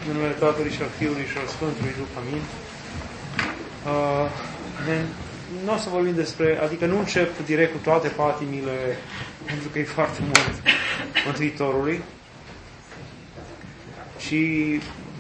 În numele Tatălui și al Fiului și al Sfântului Duh, amin. Nu o să vorbim despre, adică nu încep direct cu toate patimile, pentru că e foarte mult Mântuitorului, ci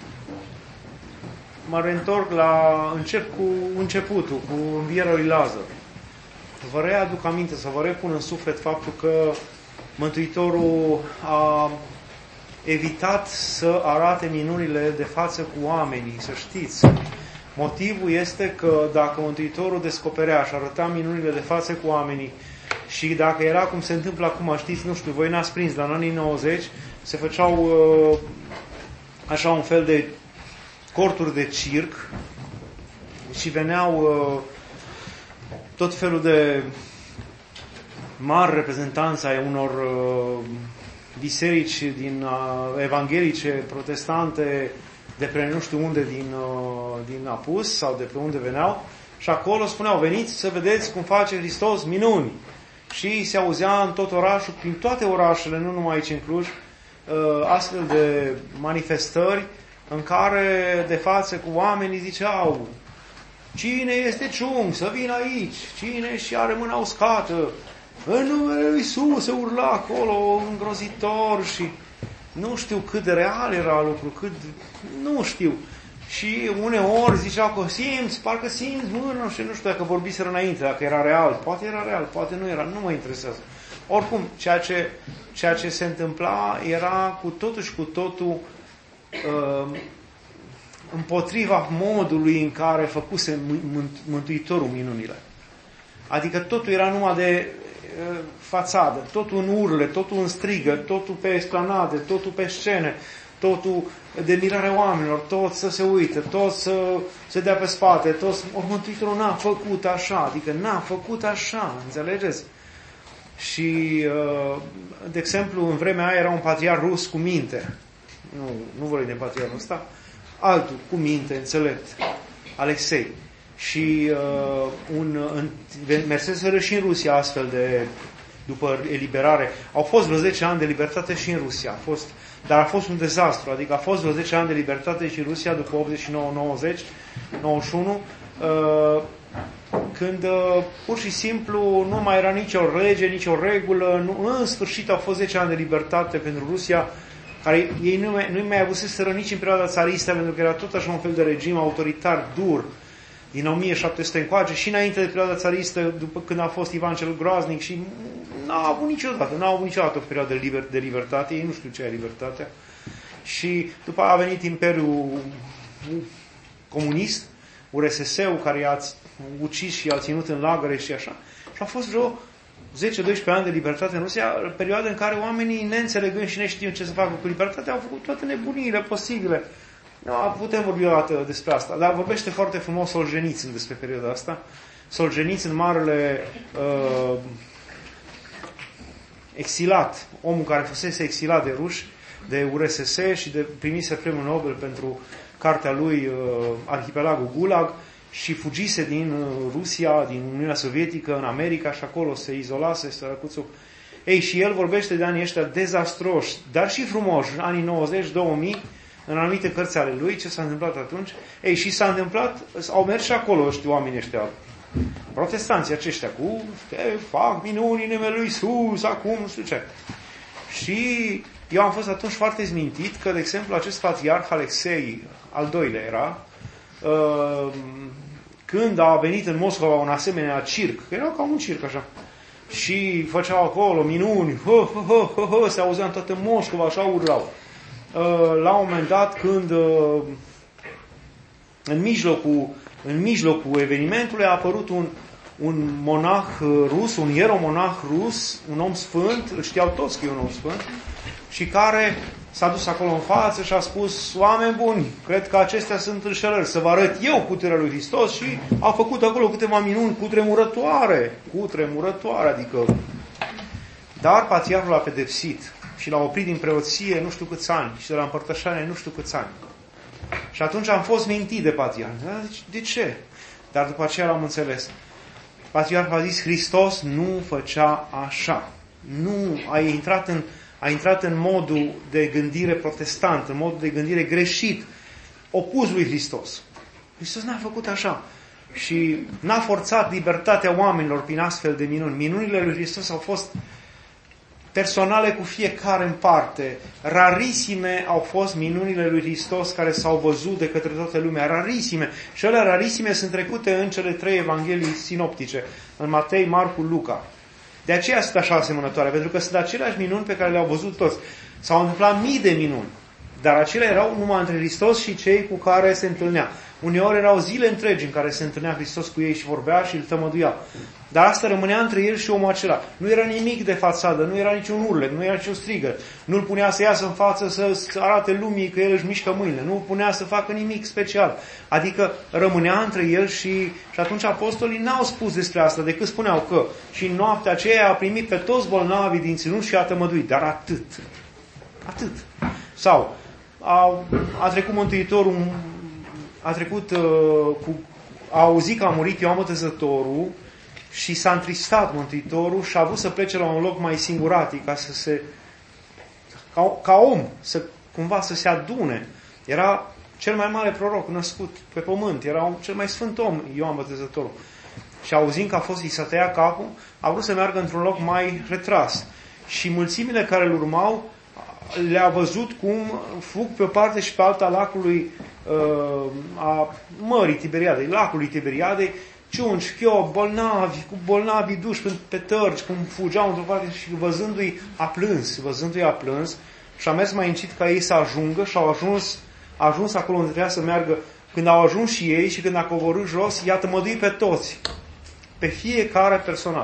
mă reîntorc încep cu începutul, cu învierea lui Lazar. Vă readuc aminte, să vă repun în suflet faptul că Mântuitorul a evitat să arate minunile de față cu oamenii, să știți. Motivul este că dacă Mântuitorul descoperea și arăta minunile de față cu oamenii și dacă era cum se întâmplă acum, știți, nu știu, voi n-ați prins, dar în anii 90 se făceau așa un fel de corturi de circ și veneau tot felul de mari reprezentanți ai unor biserici din evanghelice, protestante, de pe nu știu unde din Apus sau de pe unde veneau și acolo spuneau, veniți să vedeți cum face Hristos minuni. Și se auzea în tot orașul, prin toate orașele, nu numai aici în Cluj, astfel de manifestări în care de față cu oamenii ziceau, cine este ciung să vină aici, cine și are mâna uscată, în numele lui Iisus se urla acolo îngrozitor și nu știu cât de real era lucru, nu știu. Și uneori ziceau că simți, parcă simți mâna și nu știu dacă vorbiseră înainte, dacă era real. Poate era real, poate nu era, nu mă interesează. Oricum, ceea ce se întâmpla era cu totul și cu totul împotriva modului în care făcuse Mântuitorul minunile. Adică totul era numai de fațadă, totul în urle, totul în strigă, totul pe esplanade, totul pe scene, totul de mirarea oamenilor, toți să se uite, toți să se dea pe spate, toți... Mântuitorul n-a făcut așa, adică n-a făcut așa, înțelegeți? Și, de exemplu, în vremea aia era un patriarh rus cu minte. Nu vorbim de patriarhul ăsta, altul cu minte, înțelept, Alexei. Și merseseră și în Rusia astfel de, după eliberare. Au fost vreo 10 ani de libertate și în Rusia. Dar a fost un dezastru. Adică a fost vreo 10 ani de libertate și în Rusia după 89, 90, 91, când pur și simplu nu mai era nicio lege, nicio regulă. În sfârșit au fost 10 ani de libertate pentru Rusia, care ei nu mai avuseseră nici în perioada țaristă, pentru că era tot așa un fel de regim autoritar dur din 1700 încoace și înainte de perioada țaristă, după când a fost Ivan cel Groaznic și n-au avut niciodată o perioadă de libertate, ei nu știu ce e libertatea. Și după a venit Imperiul Comunist, URSS-ul, care i-a ucis și i-a ținut în lagăre și așa. Și a fost vreo 10-12 ani de libertate în Rusia, perioada în care oamenii, neînțelegând și neștiind ce să facă cu libertatea, au făcut toate nebuniile posibile. Nu, putem vorbi o dată despre asta, dar vorbește foarte frumos Solzhenitsyn despre perioada asta. Solzhenitsyn, marele exilat, omul care fusese exilat de ruși, de URSS și primise premiul Nobel pentru cartea lui Arhipelagul Gulag și fugise din Rusia, din Uniunea Sovietică, în America și acolo se izolase, sărăcuțul. Ei, și el vorbește de anii ăștia dezastroși, dar și frumoși, anii 90-2000, în anumite cărți ale lui, ce s-a întâmplat atunci. Ei, și s-a întâmplat, au mers și acolo oamenii ăștia, protestanții aceștia, fac minuni în numele lui Iisus, acum, nu știu ce. Și eu am fost atunci foarte zmintit că, de exemplu, acest patriarh Alexei, al doilea era, când a venit în Moscova un asemenea circ, că era ca un circ așa, și făceau acolo minuni, se auzea în toată Moscova, așa urlau. La un moment dat, când în mijlocul evenimentului a apărut un monah rus, un ieromonah rus, un om sfânt, îl știau toți că e un om sfânt, și care s-a dus acolo în față și a spus, oameni buni, cred că acestea sunt înșelări, să vă arăt eu puterea lui Hristos, și a făcut acolo câteva minuni cutremurătoare, adică... Dar patriarhul a pedepsit și l-a oprit din preoție nu știu câți ani și de la împărtășanie nu știu câți ani. Și atunci am fost mintit de patriarh. De ce? Dar după aceea l-am înțeles. Patriarhul a zis, Hristos nu făcea așa. Nu, a intrat a intrat în modul de gândire protestant, în modul de gândire greșit, opus lui Hristos. Hristos n-a făcut așa. Și n-a forțat libertatea oamenilor prin astfel de minuni. Minunile lui Hristos au fost personale cu fiecare în parte. Rarisime au fost minunile lui Hristos care s-au văzut de către toată lumea. Rarisime. Și alea rarisime sunt trecute în cele 3 evanghelii sinoptice. În Matei, Marcu, Luca. De aceea sunt așa asemănătoare. Pentru că sunt aceleași minuni pe care le-au văzut toți. S-au întâmplat mii de minuni. Dar acelea erau numai între Hristos și cei cu care se întâlnea. Uneori erau zile întregi în care se întâlnea Hristos cu ei și vorbea și îl tămăduia. Dar asta rămânea între el și omul acela. Nu era nimic de fațadă, nu era niciun urlet, nu era niciun strigă. Nu-l punea să iasă în față să arate lumii că el își mișcă mâinile. Nu-l punea să facă nimic special. Adică rămânea între el și atunci apostolii n-au spus despre asta, decât spuneau că și în noaptea aceea a primit pe toți bolnavii din ținuți și a tămăduit. Dar atât. Atât. Sau a trecut Mântuitorul, a auzit că a murit Ioan Botezătorul și s-a întristat Mântuitorul și a vrut să plece la un loc mai singuratic ca om, cumva să se adune. Era cel mai mare proroc născut pe pământ, era cel mai sfânt om Ioan Botezătorul. Și auzind că i s-a tăiat capul, a vrut să meargă într-un loc mai retras. Și mulțimile care îl urmau le-a văzut cum fug pe o parte și pe alta lacului a Mării Tiberiadei, lacului Tiberiadei, ciungi, chiobi, bolnavi, cu bolnavi duși pe tărgi, cum fugeau într-o parte și văzându-i a plâns și a mers mai încet ca ei să ajungă și au ajuns acolo unde trebuia să meargă. Când au ajuns și ei și când a coborât jos, i-a tămăduit pe toți, pe fiecare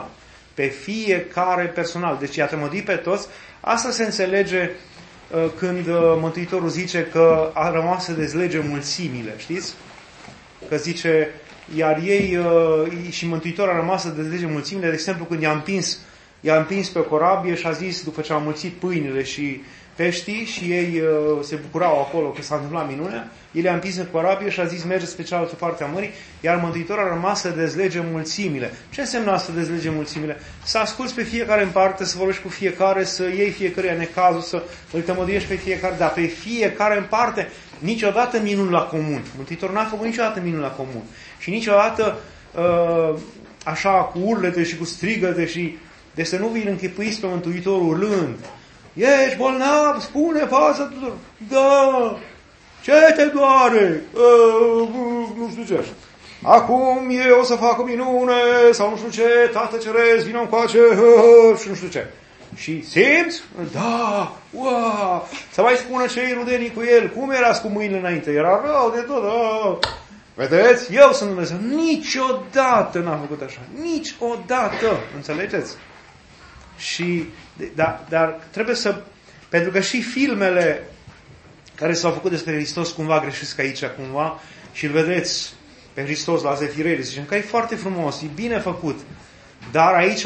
personal. Deci i-a tămăduit pe toți. Asta se înțelege când Mântuitorul zice că a rămas să dezlege mulțimile, știți? Că zice, iar ei și Mântuitorul a rămas să dezlege mulțimile, de exemplu când i-a împins pe o corabie și a zis, după ce au mulțit pâinile și peștii și ei se bucurau acolo că s-a întâmplat minunea, el i-a împins în corabie și a zis, mergeți pe cealaltă parte a mării, iar Mântuitorul a rămas să dezlege mulțimile. Ce înseamnă să dezlege mulțimile? Să asculți pe fiecare în parte, să vorbești cu fiecare, să iei fiecare necazul, să îl tămăduiești pe fiecare, dar pe fiecare în parte, niciodată minuni la comun. Mântuitorul n-a făcut niciodată minuni la comun. Și niciodată așa cu urlete și cu strigăte și de să nu vi-l închipuiți pe Mântuitorul urlând. Ești bolnav? Spune față tuturor. Da! Ce te doare? Nu știu ce. Acum eu o să fac o minune sau nu știu ce, Tată Ceresc, vină încoace și nu știu ce. Și simți? Da! Wow! Să mai spună cei rudenii cu el. Cum erați cu mâinile înainte? Era rău de tot. Vedeți? Eu sunt Dumnezeu. Niciodată n-am făcut așa. Niciodată. Înțelegeți? Și dar trebuie să... Pentru că și filmele care s-au făcut despre Hristos cumva greșesc aici, cumva, și îl vedeți pe Hristos la Zefirele, zicem că e foarte frumos, e bine făcut, dar aici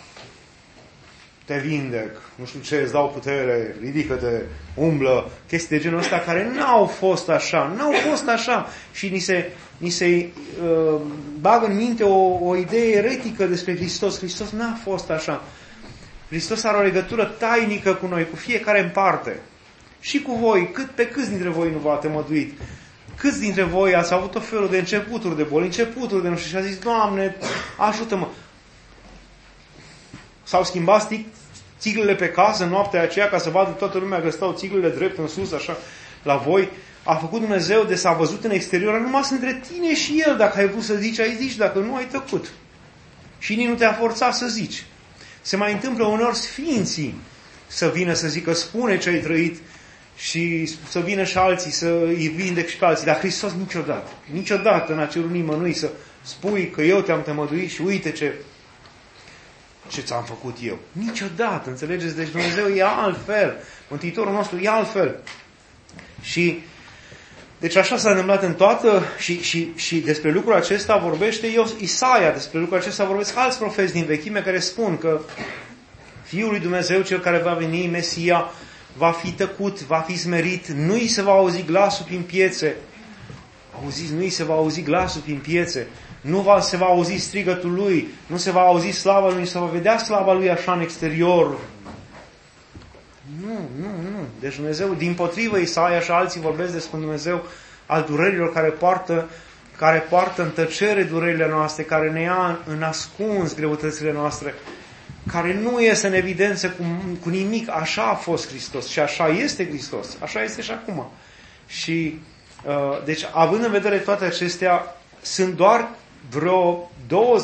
te vindec, nu știu ce, îți dau putere, ridică-te, umblă, chestii de genul ăsta care n-au fost așa, și ni se bagă în minte o idee eretică despre Hristos. Hristos n-a fost așa. Hristos are o legătură tainică cu noi, cu fiecare în parte. Și cu voi, pe câți dintre voi nu v-a tămăduit? Câți dintre voi ați avut o felul de începuturi de boli, începuturi de nu știu, și a zis, Doamne, ajută-mă. S-au schimbat țiglele pe casă în noaptea aceea ca să vadă toată lumea că stau țiglele drept în sus, așa, la voi. A făcut Dumnezeu de s-a văzut în exterior, numai între tine și El. Dacă ai vrut să zici, ai zis, dacă nu, ai tăcut. Și nici nu te-a forțat să zici. Se mai întâmplă uneori sfinții să vină să zică, spune ce ai trăit și să vină și alții să îi vindec și pe alții. Dar Hristos niciodată n-a cerut nimănui să spui că eu te-am tămăduit și uite ce ți-am făcut eu. Niciodată, înțelegeți? Deci Dumnezeu e altfel. Mântuitorul nostru e altfel. Și deci așa s-a întâmplat în toată și despre lucrul acesta vorbește Isaia, despre lucrul acesta vorbesc alți profeți din vechime care spun că Fiul lui Dumnezeu, cel care va veni, Mesia, va fi tăcut, va fi smerit, nu îi se va auzi glasul prin piețe. Auziți, nu îi se va auzi glasul prin piețe, se va auzi strigătul lui, nu se va auzi slava lui, nu se va vedea slava lui așa în exterior. Nu Deci Dumnezeu, dimpotrivă, Isaia și alții vorbesc despre Dumnezeu al durerilor care poartă în tăcere durerile noastre, care ne ia în ascuns greutățile noastre, care nu iese în evidență cu nimic. Așa a fost Hristos și așa este Hristos. Așa este și acum. Și, deci, având în vedere toate acestea, sunt doar vreo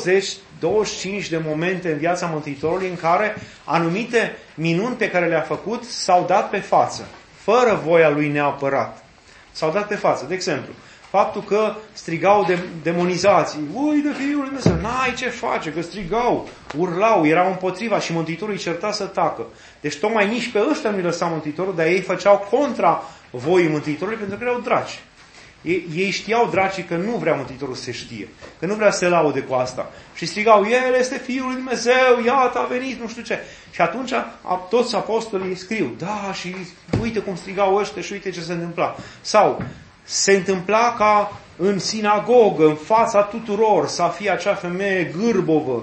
20-25 de momente în viața Mântuitorului în care anumite minuni pe care le-a făcut s-au dat pe față, fără voia lui neapărat. S-au dat pe față. De exemplu, faptul că strigau demonizații, voi de Fiul lui Dumnezeu, n-ai ce face, că strigau, urlau, erau împotriva și Mântuitorul îi certa să tacă. Deci tocmai nici pe ăștia nu-i lăsa Mântuitorul, dar ei făceau contra voii Mântuitorului pentru că erau draci. Ei știau, dracii, că nu vrea Mântuitorul să se știe, că nu vrea să se laude cu asta. Și strigau, El este Fiul lui Dumnezeu, iată a venit, nu știu ce. Și atunci toți apostolii scriu, da, și uite cum strigau ăștia și uite ce se întâmpla. Sau se întâmpla ca în sinagogă, în fața tuturor, să fie acea femeie gârbovă.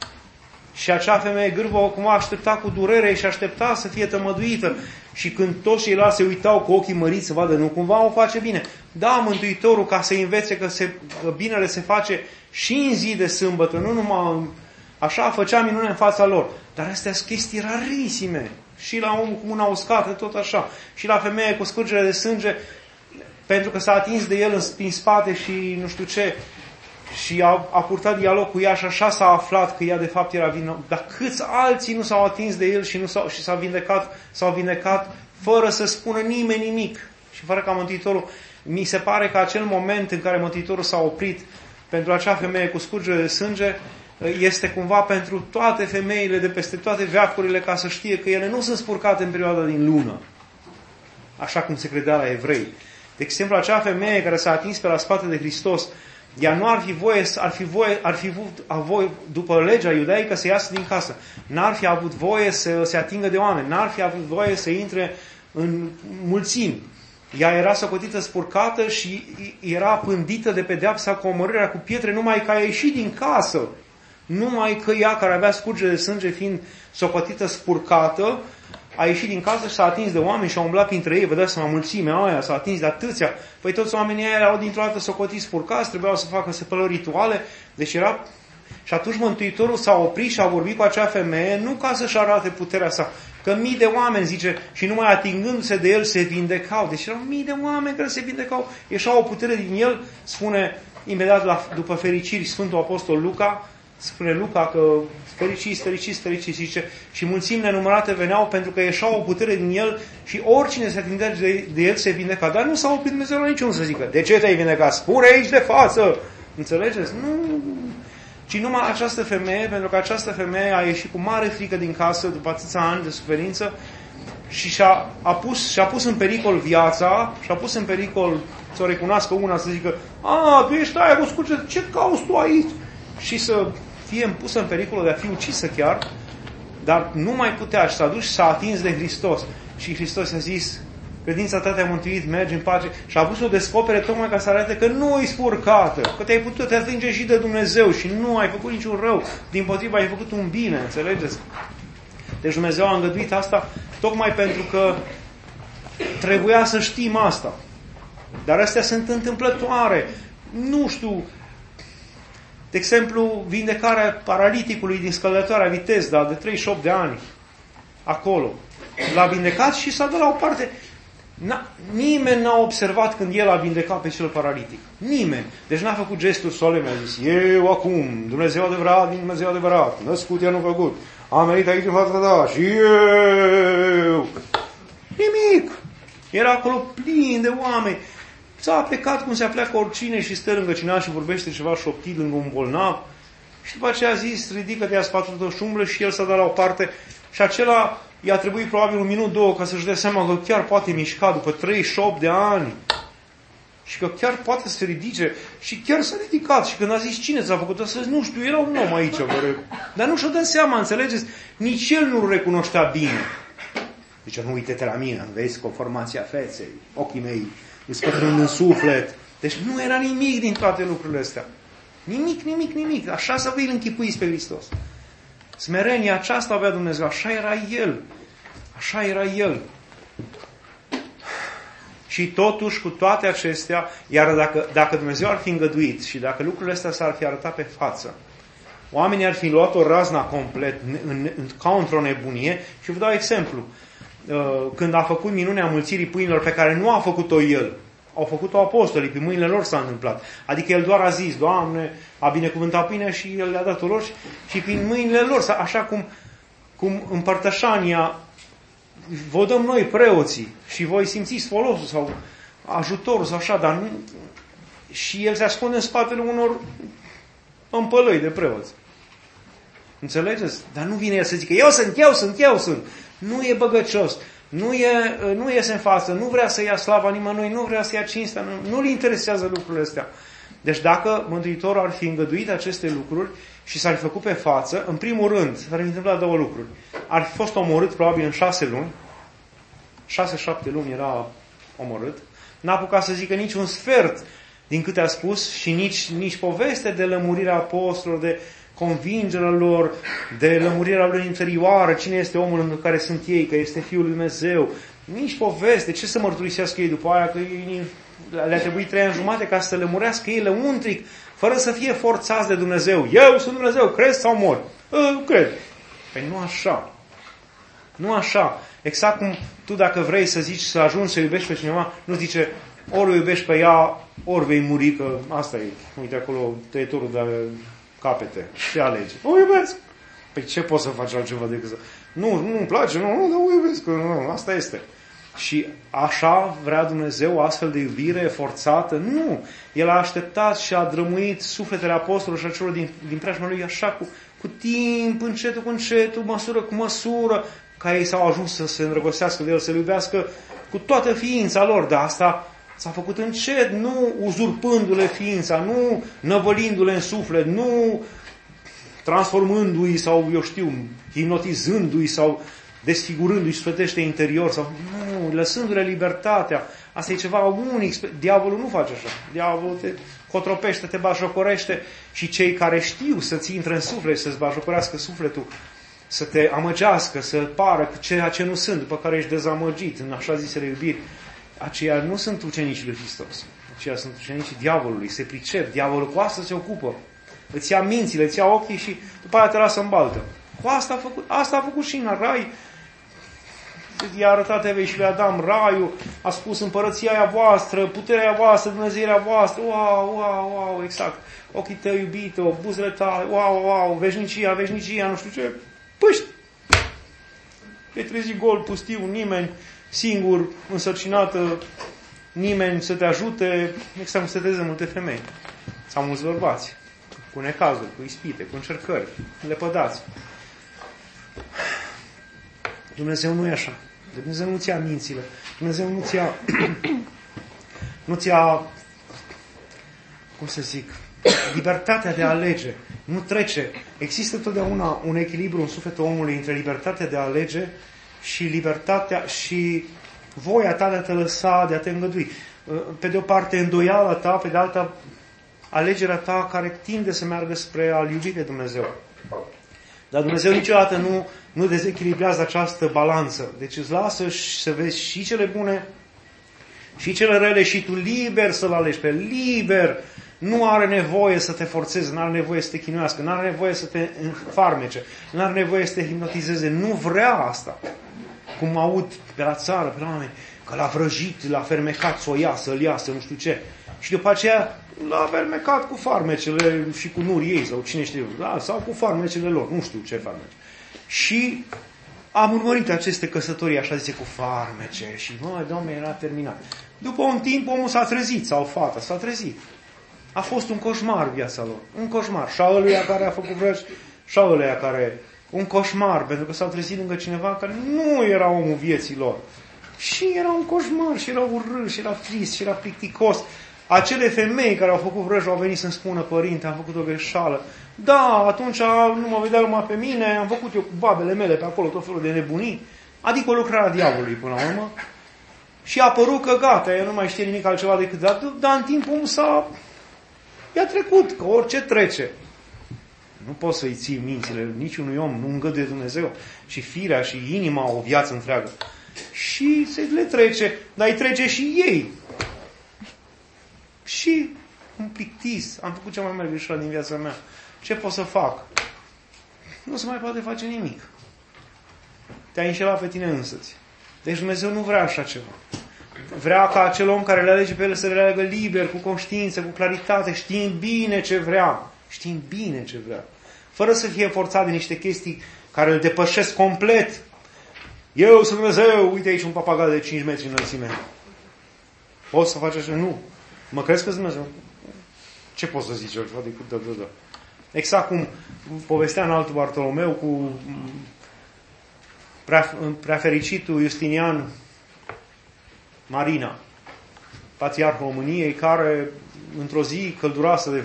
Și acea femeie gârbovă cumva aștepta cu durere și aștepta să fie tămăduită. Și când toți ceilalți se uitau cu ochii măriți să vadă, nu cumva o face bine. Da, Mântuitorul, ca să învețe că binele se face și în zi de sâmbătă, nu numai așa, făcea minune în fața lor. Dar astea sunt chestii rarisime. Și la omul cu mâna uscată, tot așa. Și la femeie cu scurgere de sânge, pentru că s-a atins de el prin spate și nu știu ce, și a purtat dialog cu ea și așa s-a aflat că ea de fapt era vinovată. Dar câți alții nu s-au atins de el și s-au vindecat fără să spună nimeni nimic. Și fără ca Mântuitorul, mi se pare că acel moment în care Mântuitorul s-a oprit pentru acea femeie cu scurgere de sânge este cumva pentru toate femeile de peste toate veacurile, ca să știe că ele nu sunt spurcate în perioada din lună, așa cum se credea la evrei. De exemplu, acea femeie care s-a atins pe la spate de Hristos, ea nu ar fi voie, după legea iudaică, să iasă din casă. N-ar fi avut voie să se atingă de oameni, n-ar fi avut voie să intre în mulțimi. Ea era socotită spurcată și era pândită de pedeapsa cu omorârea cu pietre, numai că a ieșit din casă. Numai că ea, care avea scurgere de sânge, fiind socotită spurcată, a ieșit din casă și s-a atins de oameni și a umblat printre ei. Vă dați seama, mulțimea aia s-a atins de atâția. Păi toți oamenii aia erau dintr-o dată socotiți spurcați, trebuiau să facă spălări rituale. Deci era... Și atunci Mântuitorul s-a oprit și a vorbit cu acea femeie, nu ca să-și arate puterea sa, că mii de oameni, zice, și numai atingându-se de el se vindecau. Deci erau mii de oameni care se vindecau. Ieșea o putere din el, spune imediat după fericiri Sfântul Apostol Luca, spune Luca că fericiți, zice, și mulțimi nenumărate veneau pentru că ieșea o putere din el și oricine se atindea de el se vindeca. Dar nu s-a oprit Dumnezeu la niciun să zică, de ce te-ai vindecat? Spune aici de față! Înțelegeți? Nu... Ci numai această femeie, pentru că această femeie a ieșit cu mare frică din casă după atâția ani de suferință și și-a pus în pericol viața, și-a pus în pericol să o recunoască una, să zică, tu ești aia cu scurge, ce cauți tu aici? Și să fie pusă în pericolul de a fi ucisă chiar, dar nu mai putea și s-a dus și s-a atins de Hristos. Și Hristos a zis, credința ta te-a mântuit, mergi în pace. Și a vrut să o descopere tocmai ca să arate că nu e spurcată, că te-ai putut te atinge și de Dumnezeu și nu ai făcut niciun rău. Dimpotrivă, ai făcut un bine, înțelegeți? Deci Dumnezeu a îngăduit asta tocmai pentru că trebuia să știm asta. Dar astea sunt întâmplătoare. Nu știu, de exemplu, vindecarea paraliticului din Scăldătoarea Vitezda de 38 de ani. Acolo. L-a vindecat și s-a dat la o parte. Nimeni n-a observat când el a vindecat pe cel paralitic. Nimeni. Deci n-a făcut gestul solemn, a zis, eu acum, Dumnezeu adevărat, din Dumnezeu adevărat, născut, i-a nu făcut, am venit aici în fața ta și eu. Nimic. Era acolo plin de oameni. S-a plecat cum se apleacă oricine și stă lângă cineva și vorbește ceva șoptit lângă un bolnav. Și după aceea a zis, ridică-te, ia spatul tău și umblă, și el s-a dat la o parte. Și acela i-a trebuit probabil 1 minut, 2 ca să-și dea seama că chiar poate mișca după 38 de ani. Și că chiar poate să se ridice. Și chiar s-a ridicat. Și când a zis, cine ți-a făcut asta? Nu știu, era un om aici. Dar nu și-o dă seama, înțelegeți? Nici el nu-l recunoștea bine. Zice, nu, uite-te la mine, vezi conformația feței, ochii mei îți pătrund în suflet. Deci nu era nimic din toate lucrurile astea. Nimic. Așa să vă-i închipuiți pe Hristos. Smerenia aceasta avea Dumnezeu. Așa era El. Și totuși, cu toate acestea, iar dacă Dumnezeu ar fi îngăduit și dacă lucrurile astea s-ar fi arătat pe față, oamenii ar fi luat-o razna complet, ca într-o nebunie. Și vă dau exemplu. Când a făcut minunea mulțirii pâinilor pe care nu a făcut-o el, au făcut-o apostolii, pe mâinile lor s-a întâmplat. Adică el doar a zis, Doamne, a binecuvântat pâinea și el le-a dat-o lor și prin mâinile lor, așa cum împărtășania vă dăm noi preoții și voi simțiți folosul sau ajutorul sau așa, dar nu, și el se ascunde în spatele unor împălăi de preoți. Înțelegeți? Dar nu vine el să zică, eu sunt. Nu e băgăcios. Nu iese în față, nu vrea să ia slava nimănui, nu vrea să ia cinstea, nu-l interesează lucrurile astea. Deci dacă Mântuitorul ar fi îngăduit aceste lucruri și s-ar fi făcut pe față, în primul rând, s-ar fi întâmplat două lucruri. Ar fi fost omorât probabil în 6 luni, 6-7 luni era omorât, n-a apucat să zică niciun sfert din câte a spus și nici poveste de lămurirea apostolilor, de convingerea lor, de lămurirea lor interioară, cine este omul în care sunt ei, că este Fiul lui Dumnezeu. Nici poveste, ce să mărturisească ei după aia, că le-a trebuit 3 ani jumate ca să lămurească ei lăuntric, fără să fie forțați de Dumnezeu. Eu sunt Dumnezeu, crezi sau mor? Cred. Păi nu așa. Nu așa. Exact cum tu dacă vrei să zici, să ajungi să iubești pe cineva, nu zice, ori o iubești pe ea, ori vei muri, că asta e. Uite acolo tăietorul de capete. Ce alegi? O iubesc. Păi ce poți să faci altceva decât să... Nu-mi place, dar o iubesc. Nu, asta este. Și așa vrea Dumnezeu o astfel de iubire forțată? Nu. El a așteptat și a drămuit sufletele apostolilor și a celor din preajma lui așa cu timp, încetul cu încetul, măsură cu măsură, ca ei s-au ajuns să se îndrăgostească de el, să-l iubească cu toată ființa lor. Dar asta s-a făcut încet, nu uzurpându-le ființa, nu năvălindu-le în suflet, nu transformându-i sau, eu știu, hipnotizându-i sau desfigurându-i sfătește interior, sau nu, lăsându-le libertatea. Asta e ceva unic. Diavolul nu face așa. Diavolul te cotropește, te bajocorește și cei care știu să-ți intre în suflet, să-ți bajocorească sufletul, să te amăgească, să pară ceea ce nu sunt, după care ești dezamăgit în așa zisele iubiri, aceia nu sunt ucenicii lui Hristos. Aceia sunt ucenicii diavolului. Se pricep. Diavolul cu asta se ocupă. Îți ia mințile, îți ia ochii și după aia te lasă în baltă. Cu asta a făcut. Asta a făcut și în rai. I-a arătat Evei și lui Adam raiul, a spus împărăția aia voastră, puterea voastră, Dumnezeirea voastră, wow, exact. Ochii tăi iubite, buzele tale, wow, veșnicia, nu știu ce. Păi, te trezi gol, pustiu, nimeni, singur, însărcinată, nimeni să te ajute, exact cum se treză multe femei. Sau mulți bărbați, cu necazuri, cu ispite, cu încercări, lepădați. Dumnezeu nu e așa. Dumnezeu nu ți-a mințile. Dumnezeu nu ți-a, cum să zic, libertatea de a alege. Nu trece. Există totdeauna un echilibru în sufletul omului între libertatea de a alege și libertatea și voia ta de a te lăsa, de a te îngădui. Pe de o parte îndoiala ta, pe de alta alegerea ta care tinde să meargă spre a-L iubi pe Dumnezeu. Dar Dumnezeu niciodată nu dezechilibrează această balanță. Deci îți lasă să vezi și cele bune și cele rele și tu liber să-L alegi pe liber. Nu are nevoie să te forțeze, nu are nevoie să te chinuiască, nu are nevoie să te farmece, nu are nevoie să te hipnotizeze. Nu vrea asta. Cum aud pe la țară, pe la oameni, că l-a vrăjit, l-a fermecat să o ia, să-l iasă, nu știu ce. Și după aceea l-a fermecat cu farmecele și cu nurii ei, sau cine știe, da, sau cu farmecele lor, nu știu ce farmece. Și am urmărit aceste căsătorii, așa zice, cu farmece și, Doamne, era terminat. După un timp, omul s-a trezit, sau fata s-a trezit. A fost un coșmar viața lor, un coșmar. Și a ăluia care a făcut vrăj, și a ăluia care... Un coșmar, pentru că s-au trezit lângă cineva care nu era omul vieții lor. Și era un coșmar, și era urât, și era trist, și era plicticos. Acele femei care au făcut vrăj au venit să-mi spună, părinte, am făcut o greșeală. Da, atunci nu mă vedea lumea pe mine, am făcut eu cu babele mele pe acolo tot felul de nebunii. Adică o lucrare a diavolului până la urmă. Și a părut că gata, el nu mai știe nimic altceva decât dar în timp i-a trecut, că orice trece. Nu poți să-i ții mințile niciunui om, nu îngăduie Dumnezeu. Și firea și inima o viață întreagă. și se le trece, dar îi trece și ei. Și un plictis. Am făcut cea mai mare greșeală din viața mea. Ce pot să fac? Nu se mai poate face nimic. Te-ai înșelat pe tine însăți. Deci Dumnezeu nu vrea așa ceva. Vrea ca acel om care le alege pe el să le aleagă liber, cu conștiință, cu claritate, știind bine ce vrea. Știind bine ce vrea. Fără să fie forțat de niște chestii care îl depășesc complet. Eu sunt Dumnezeu, uite aici un papagal de 5 metri înălțime. Poți să faci așa? Nu. Mă crezi că sunt Dumnezeu? Ce poți să zici altceva decât da. Exact cum povestea în altul Bartolomeu cu preafericitul Justinian Marina, patriarhul României, care într-o zi călduroasă de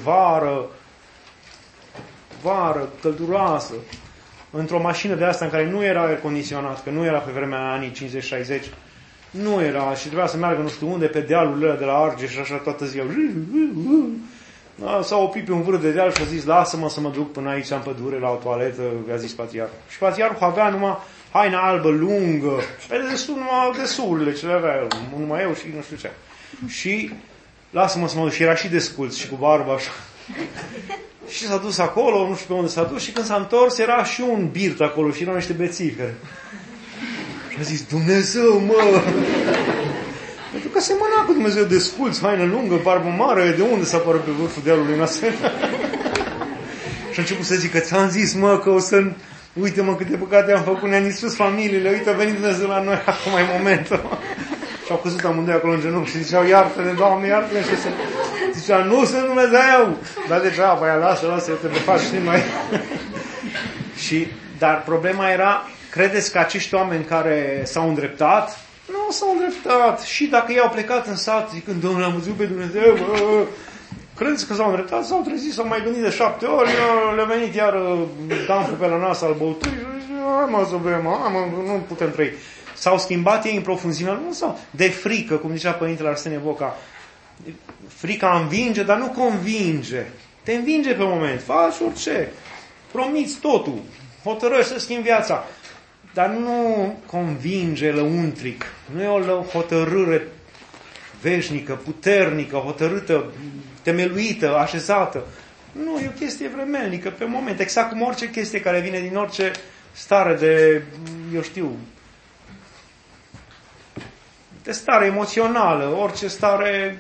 vară călduroasă, într-o mașină de asta în care nu era aer condiționat, că nu era pe vremea anii 50-60, nu era și trebuia să meargă nu știu unde pe dealurile de la Argeș și așa toată ziua. S-a oprit pe un vârf de deal și a zis, lasă-mă să mă duc până aici în pădure la o toaletă, i-a zis patriarhul. Și patriarhul avea numai haina albă lungă, pe destul numai desurile ce le avea, numai eu și nu știu ce. Și lasă-mă să mă duc, și era și desculț și cu barbă așa. Și s-a dus acolo, nu știu pe unde s-a dus, și când s-a întors era și un birt acolo și erau niște bețive. Și a zis, Dumnezeu, mă! Pentru că semăna cu Dumnezeu desculț, haină lungă, barbă mare, de unde s-a apărut pe vârful dealului în asemenea? Și a început să zică, ți-am zis, mă, că o să... Uite-mă câte păcate am făcut, ne-am distrus familiile, uite, a venit Dumnezeu la noi, acum e momentul. Și au căzut amândoi acolo în genunchi și ziceau, iartă-ne, Doamne, iartă-ne, și zicea, nu sunt Dumnezeu! Dar degeaba, aia, lasă, te prefaci și noi. Dar problema era, credeți că acești oameni care s-au îndreptat, nu s-au îndreptat. Și dacă ei au plecat în sat, zicând, Domnule, am văzut pe Dumnezeu, credeți că s-au îndreptat? S-au trezit, s-au mai gândit de 7 ori, le-a venit iar dampul pe la nas al băuturii și nu putem trăi. S-au schimbat ei în profunzime, nu sau de frică, cum zicea Părintele Arsenie Boca. Frica învinge, dar nu convinge. Te învinge pe moment, faci orice. Promiți totul, hotărăști să schimbi viața. Dar nu convinge lăuntric. Nu e o hotărâre veșnică, puternică, hotărâtă, temeluită, așezată. Nu, e o chestie vremelnică, pe moment. Exact cum orice chestie care vine din orice stare de, eu știu, de stare emoțională, orice stare...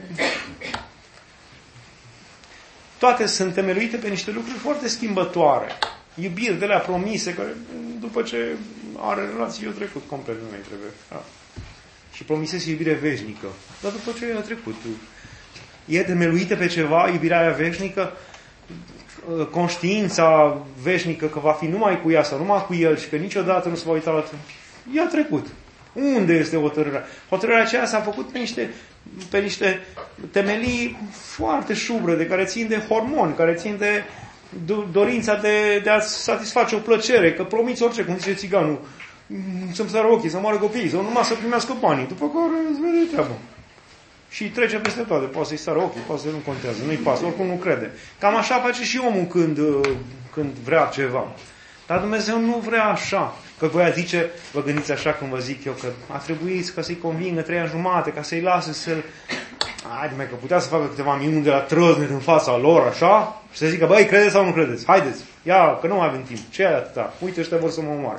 Toate sunt temeluite pe niște lucruri foarte schimbătoare. Iubiri de la promise, care după ce are relații, eu trecut complet, nu mai trebuie. Da. Și promisezi iubire veșnică. Dar după ce a trecut, e temeluită pe ceva, iubirea aia veșnică, conștiința veșnică că va fi numai cu ea sau numai cu el și că niciodată nu se va uita la ea a trecut. Unde este hotărârea? Hotărârea aceea s-a făcut pe niște temelii foarte șubre, de care țin de hormoni, care țin de dorința de a satisface o plăcere, că promiți orice, cum zice țiganul, să-mi sară ochii, să moară copiii, sau numai să primească banii, după care îți vede treabă. Și trece peste toate, poate să-i sară ochii, poate să nu contează, nu-i pasă, oricum nu crede. Cam așa face și omul când vrea ceva. Dar Dumnezeu nu vrea așa. Că voi zice, vă gândiți așa cum vă zic eu, că a trebuit ca să-i convingă 3 ani jumate, ca să-i lase să-l... Haide, că putea să facă câteva minuni de la trăznet în fața lor, așa, și să zică, băi, credeți sau nu credeți? Haideți, ia, că nu mai avem timp. Ce e atâta? Uite, ăștia vor să mă omoare.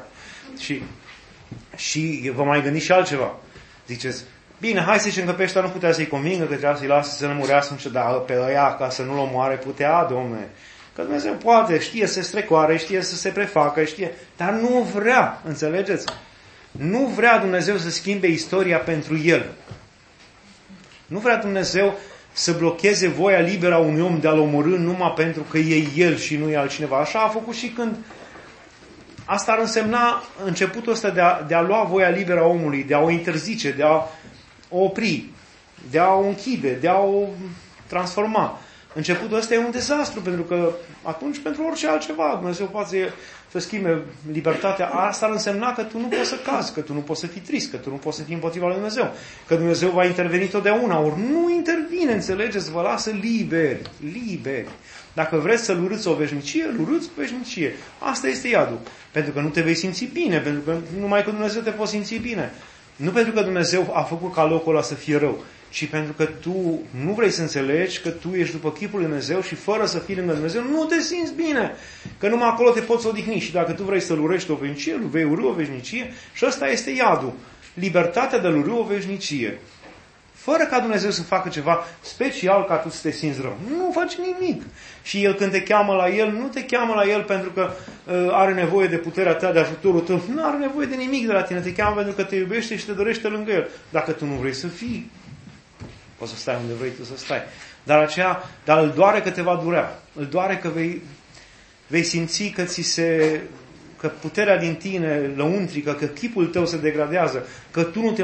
Și vă mai gândiți și altceva. Ziceți, bine, hai să zicem că pe ăștia nu putea să-i convingă, că trebuia să-i lase să nu murească, dar pe ăia, ca să nu-l omoare, putea, domne. Că Dumnezeu poate, știe să se strecoare, știe să se prefacă, știe, dar nu vrea, înțelegeți? Nu vrea Dumnezeu să schimbe istoria pentru El. Nu vrea Dumnezeu să blocheze voia liberă a unui om de a-l omorî numai pentru că e El și nu e altcineva. Așa a făcut și când... Asta ar însemna începutul ăsta de a lua voia liberă a omului, de a o interzice, de a o opri, de a o închide, de a o transforma. Începutul ăsta e un dezastru, pentru că atunci pentru orice altceva Dumnezeu poate să schimbe libertatea. Asta ar însemna că tu nu poți să cazi, că tu nu poți să fii trist, că tu nu poți să fii împotriva lui Dumnezeu, că Dumnezeu va interveni totdeauna. Ori nu intervine, înțelegeți? Vă lasă liberi. Dacă vreți să-L urâți o veșnicie, îl urâți o veșnicie. Asta este iadul. Pentru că nu te vei simți bine, pentru că numai că Dumnezeu te poți simți bine. Nu pentru că Dumnezeu a făcut ca locul ăla să fie rău, ci pentru că tu nu vrei să înțelegi că tu ești după chipul lui Dumnezeu și fără să fii lângă Dumnezeu nu te simți bine. Că numai acolo te poți odihni și dacă tu vrei să-L urești o veșnicie, îl vei urâ o veșnicie și ăsta este iadul. Libertatea de a-L urâ o veșnicie. Fără ca Dumnezeu să facă ceva special ca tu să te simți rău. Nu faci nimic. Și El când te cheamă la El, nu te cheamă la El pentru că are nevoie de puterea ta, de ajutorul tău. Nu are nevoie de nimic de la tine. Te cheamă pentru că te iubește și te dorește lângă El. Dacă tu nu vrei să fii, poți să stai unde vrei tu să stai. Dar îl doare că te va durea. Îl doare că vei simți că puterea din tine lăuntrică, că chipul tău se degradează, că tu nu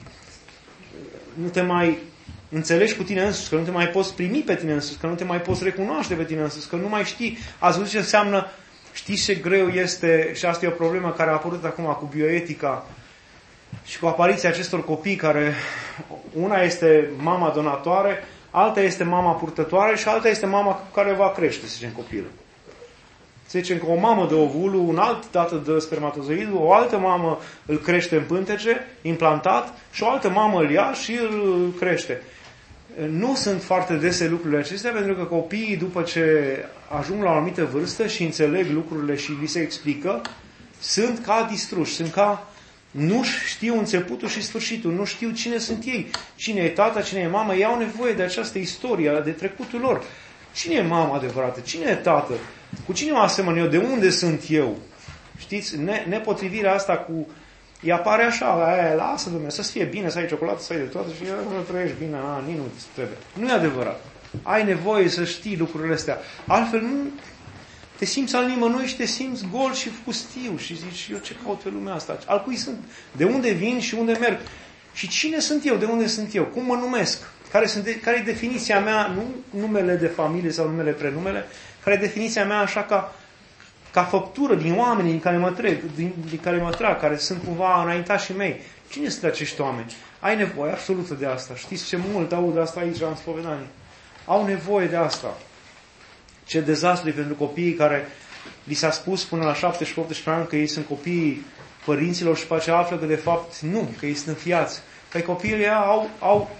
te mai înțelegi cu tine însuși, că nu te mai poți primi pe tine însuși, că nu te mai poți recunoaște pe tine însuși, că nu mai știi. Ați văzut ce înseamnă, știți ce greu este, și asta e o problemă care a apărut acum cu bioetica și cu apariția acestor copii care, una este mama donatoare, alta este mama purtătoare și alta este mama care va crește, să zicem, copilul. Să zicem că o mamă dă ovulul, un alt tată dă spermatozoidul, o altă mamă îl crește în pântece, implantat, și o altă mamă îl ia și îl crește. Nu sunt foarte dese lucrurile acestea, pentru că copiii, după ce ajung la o anumită vârstă și înțeleg lucrurile și li se explică, sunt ca distruși, sunt ca... Nu știu începutul și sfârșitul, nu știu cine sunt ei, cine e tata, cine e mama, ei au nevoie de această istorie, de trecutul lor. Cine e mama adevărată? Cine e tată? Cu cine mă asemăn eu? De unde sunt eu? Știți, nepotrivirea asta ea apare așa, lasă Dumnezeu, să-ți fie bine, să ai ciocolată, să ai de toate și nu trăiești bine, nici nu trebuie. Nu e adevărat. Ai nevoie să știi lucrurile astea. Altfel nu te simți al nimănui și te simți gol și pustiu și zici, eu ce caut pe lumea asta? Al cui sunt? De unde vin și unde merg? Și cine sunt eu? De unde sunt eu? Cum mă numesc? Care e definiția mea, nu numele de familie sau numele prenumele, care e definiția mea așa ca făptură din oamenii din care mă trag, care sunt cumva înaintașii mei. Cine sunt acești oameni? Ai nevoie absolută de asta. Știți ce mult aud asta aici în spovedanie? Au nevoie de asta. Ce dezastru pentru copiii care li s-a spus până la 17-18 ani că ei sunt copiii părinților și după aceea află că de fapt nu, că ei sunt înfiați. Că copiii au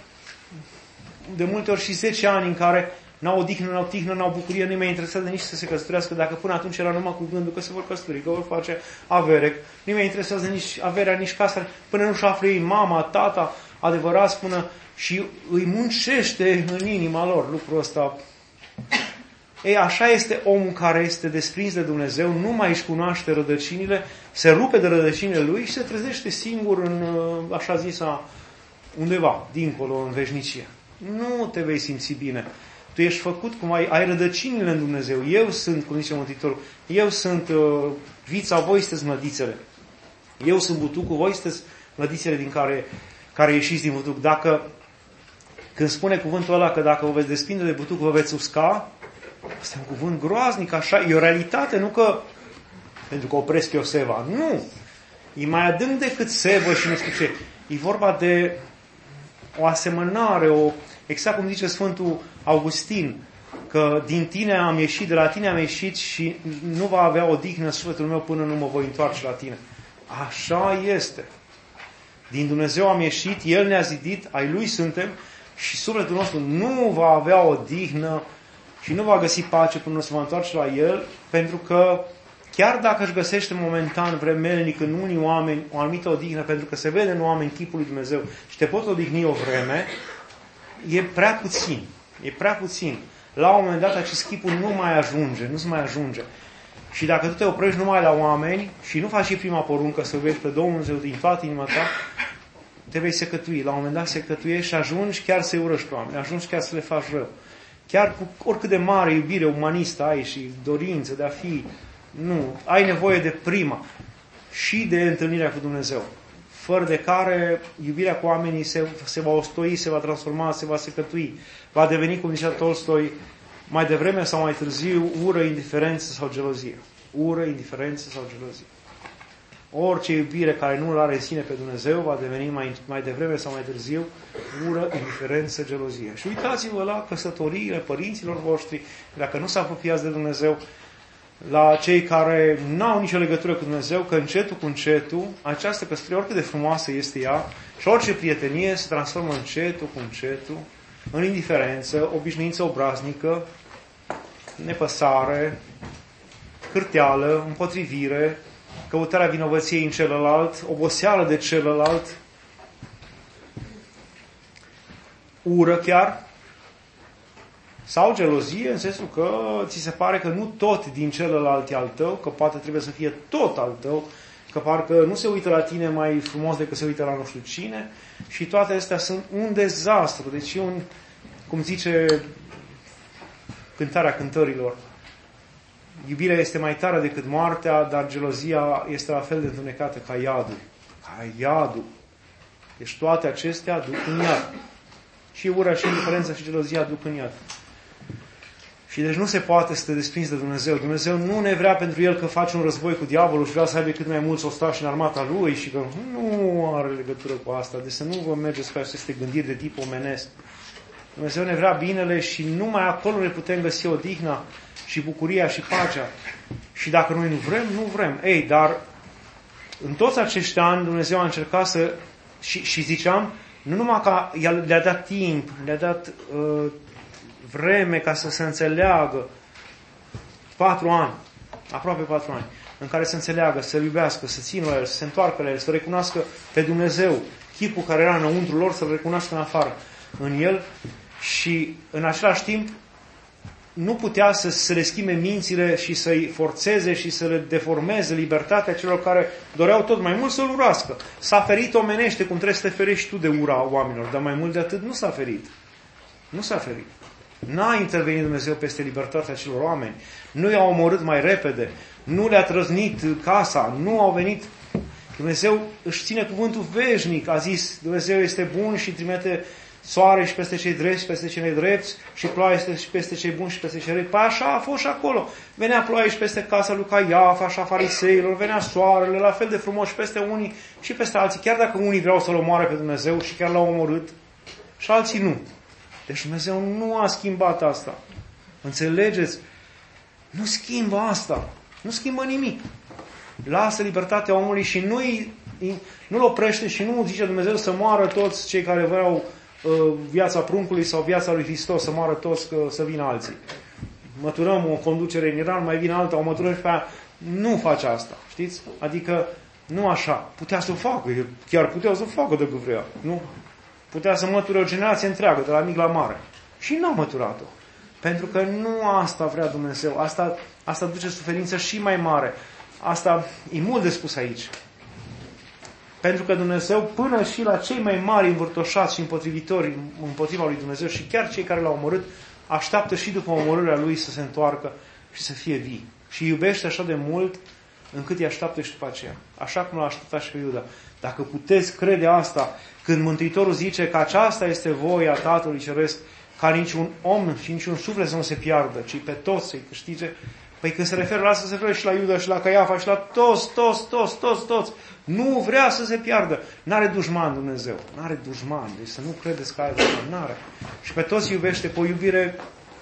de multe ori și 10 ani în care n-au odihnă, n-au tihnă, n-au bucurie, nu-i mai interesează nici să se căsătorească, dacă până atunci era numai cu gândul că se vor căsători, că vor face avere. Nu-i mai interesează nici averea, nici casa, până nu-și află ei mama, tata, adevărați, până și îi muncește în inima lor lucrul ăsta. Ei, așa este omul care este desprins de Dumnezeu, nu mai își cunoaște rădăcinile, se rupe de rădăcinile lui și se trezește singur în, așa zisa, undeva, dincolo, în veșnicie. Nu te vei simți bine. Tu ești făcut cum ai rădăcinile în Dumnezeu. Eu sunt, cum zice Mântuitorul, eu sunt vița, voi sunteți mlădițele. Eu sunt butucul, voi sunteți mlădițele din care ieșiți din butuc. Când spune cuvântul ăla că dacă vă veți desprinde de butuc, vă veți usca, asta e un cuvânt groaznic, așa, e o realitate, nu că pentru că opresc eu seva. Nu! E mai adânc decât sevă și nu știu ce. E vorba de o asemănare, exact cum zice Sfântul Augustin, că din tine am ieșit, de la tine am ieșit și nu va avea odihnă sufletul meu până nu mă voi întoarce la tine. Așa este. Din Dumnezeu am ieșit, El ne-a zidit, ai Lui suntem și sufletul nostru nu va avea odihnă și nu va găsi pace până nu se va întoarce la El, pentru că chiar dacă își găsește momentan vremelnic în unii oameni o anumită odihnă, pentru că se vede în oameni chipul lui Dumnezeu și te pot odihni o vreme, e prea puțin. E prea puțin. La un moment dat acest chipul nu se mai ajunge. Și dacă tu te oprești numai la oameni și nu faci și prima poruncă să iubești pe Dumnezeu din toată inima ta, te vei secătui. La un moment dat secătuiești și ajungi chiar să-i urăști pe oameni. Ajungi chiar să le faci rău. Chiar cu oricât de mare iubire umanistă ai și dorință de a fi, nu, ai nevoie de prima și de întâlnirea cu Dumnezeu. Fără de care iubirea cu oamenii se va ostoi, se va transforma, se va secătui. Va deveni, cum zicea Tolstoi, mai devreme sau mai târziu, ură, indiferență sau gelozie. Ură, indiferență sau gelozie. Orice iubire care nu îl are în sine pe Dumnezeu va deveni mai devreme sau mai târziu ură, indiferență, gelozie. Și uitați-vă la căsătoriile părinților voștri, dacă nu s-au apropiați de Dumnezeu, la cei care n-au nicio legătură cu Dumnezeu, că încetul cu încetul, această căsătorie, oricât de frumoasă este ea, și orice prietenie se transformă încetul cu încetul, în indiferență, obișnuință obraznică, nepăsare, hârteală, împotrivire, căutarea vinovăției în celălalt, oboseală de celălalt, ură chiar, sau gelozie, în sensul că ți se pare că nu tot din celălalt e al tău, că poate trebuie să fie tot al tău, că parcă nu se uită la tine mai frumos decât se uită la nu știu cine, și toate astea sunt un dezastru. Deci cum zice Cântarea Cântărilor, iubirea este mai tare decât moartea, dar gelozia este la fel de întunecată ca iadul. Ca iadul. Deci toate acestea duc în iad. Și ura, și indiferența, și gelozia duc în iad. Și deci nu se poate să te desprinzi de Dumnezeu. Dumnezeu nu ne vrea pentru El că face un război cu diavolul și vrea să aibă cât mai mulți ostași în armata Lui și că nu are legătură cu asta. Deci să nu vă mergeți pe aceste gândiri de tip omenesc. Dumnezeu ne vrea binele și numai acolo ne putem găsi odihna și bucuria și pacea. Și dacă noi nu vrem, nu vrem. Ei, dar în toți acești ani Dumnezeu a încercat să... Și ziceam, nu numai că le-a dat timp, le-a dat vreme ca să se înțeleagă, 4 ani, aproape 4 ani, în care să înțeleagă, să iubească, să țină la El, să se întoarcă la El, să recunoască pe Dumnezeu, chipul care era înăuntru lor, să-L recunoască în afară, în El, și în același timp nu putea să le schimbe mințile și să-i forțeze și să le deformeze libertatea celor care doreau tot mai mult să-L urască. S-a ferit omenește cum trebuie să te ferești tu de ura oamenilor, dar mai mult de atât nu s-a ferit. Nu s-a ferit. N-a intervenit Dumnezeu peste libertatea celor oameni. Nu i-a omorât mai repede. Nu le-a trăznit casa. Nu au venit. Dumnezeu își ține cuvântul veșnic. A zis, Dumnezeu este bun și trimite soare și peste cei drepți și peste cei nedrepți și ploaie și peste cei buni și peste cei răi. Păi așa a fost și acolo. Venea ploaie și peste casa lui Caiafa, așa fariseilor, venea soarele, la fel de frumos și peste unii și peste alții. Chiar dacă unii vreau să-L omoare pe Dumnezeu și chiar L-au omorât, și alții nu. Deci Dumnezeu nu a schimbat asta. Înțelegeți? Nu schimbă asta. Nu schimbă nimic. Lasă libertatea omului și nu-l oprește și nu zice Dumnezeu să moară toți cei care vreau viața pruncului sau viața lui Hristos, să moară toți, că să vină alții. Măturăm o conducere în Iran, mai vine alta, o măturăm și pe aia. Nu face asta. Știți? Adică nu așa. Putea să o facă. Chiar putea să o facă dacă vrea. Nu? Putea să măture o generație întreagă, de la mic la mare. Și n-a măturat-o. Pentru că nu asta vrea Dumnezeu. Asta duce suferință și mai mare. Asta e mult de spus aici. Pentru că Dumnezeu, până și la cei mai mari învârtoșați și împotrivitori împotriva lui Dumnezeu și chiar cei care l-au omorât, așteaptă și după omorârea lui să se întoarcă și să fie vii. Și iubește așa de mult încât îi așteaptă și după aceea. Așa cum l-a așteptat și pe Iuda. Dacă puteți crede asta, când Mântuitorul zice că aceasta este voia Tatălui Ceresc, ca niciun om și niciun suflet să nu se piardă, ci pe toți să-i câștige, păi când se referă la asta, se referă și la Iuda, și la Caiafa, și la toți. Nu vrea să se piardă. N-are dușman Dumnezeu. N-are dușman. Deci să nu credeți că are dușman. N-are. Și pe toți iubește cu o iubire.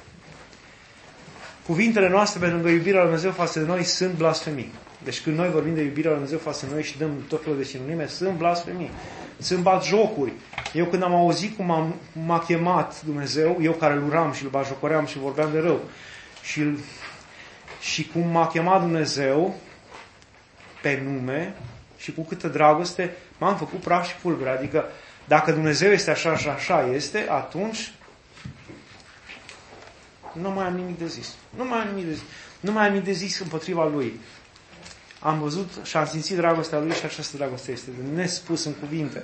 Cuvintele noastre pentru că iubirea lui Dumnezeu față de noi sunt blasfemii. Deci când noi vorbim de iubirea lui Dumnezeu față de noi și dăm tot felul de sinonime, sunt blasfemii. Sunt batjocuri. Eu când am auzit cum m-a chemat Dumnezeu, eu care îl uram și îl batjocoream și vorbeam de rău, și cum m-a chemat Dumnezeu pe nume și cu câtă dragoste, m-am făcut praf și pulbere. Adică dacă Dumnezeu este așa și așa este, atunci nu mai am nimic de zis. Nu mai am nimic de zis împotriva Lui. Am văzut și am simțit dragostea Lui și această dragoste este de nespus în cuvinte.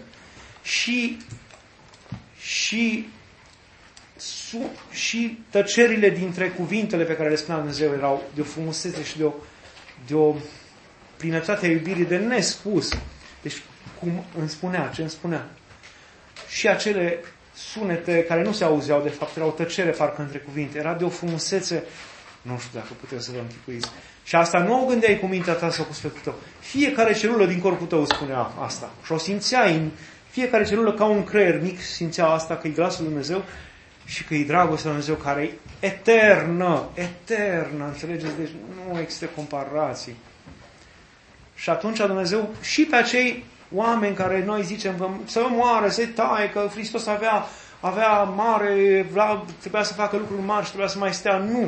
Și tăcerile dintre cuvintele pe care le spunea Dumnezeu erau de o frumusețe și de o plinătate a iubirii de nespus. Deci, ce îmi spunea. Și acele sunete care nu se auzeau, de fapt, erau tăcere parcă între cuvinte. Era de o frumusețe, nu știu dacă puteți să vă închipuiți. Și asta nu o gândeai cu mintea ta sau cu sufletul tău. Fiecare celulă din corpul tău spunea asta. Și o simțeai în fiecare celulă ca un creier mic, simțea asta, că e glasul lui Dumnezeu. și că e dragostea lui Dumnezeu care e eternă, înțelegeți? Deci nu există comparații. Și atunci Dumnezeu și pe acei oameni care noi zicem că să moară, să taie, că Hristos avea mare, trebuia să facă lucruri mari și trebuia să mai stea. Nu.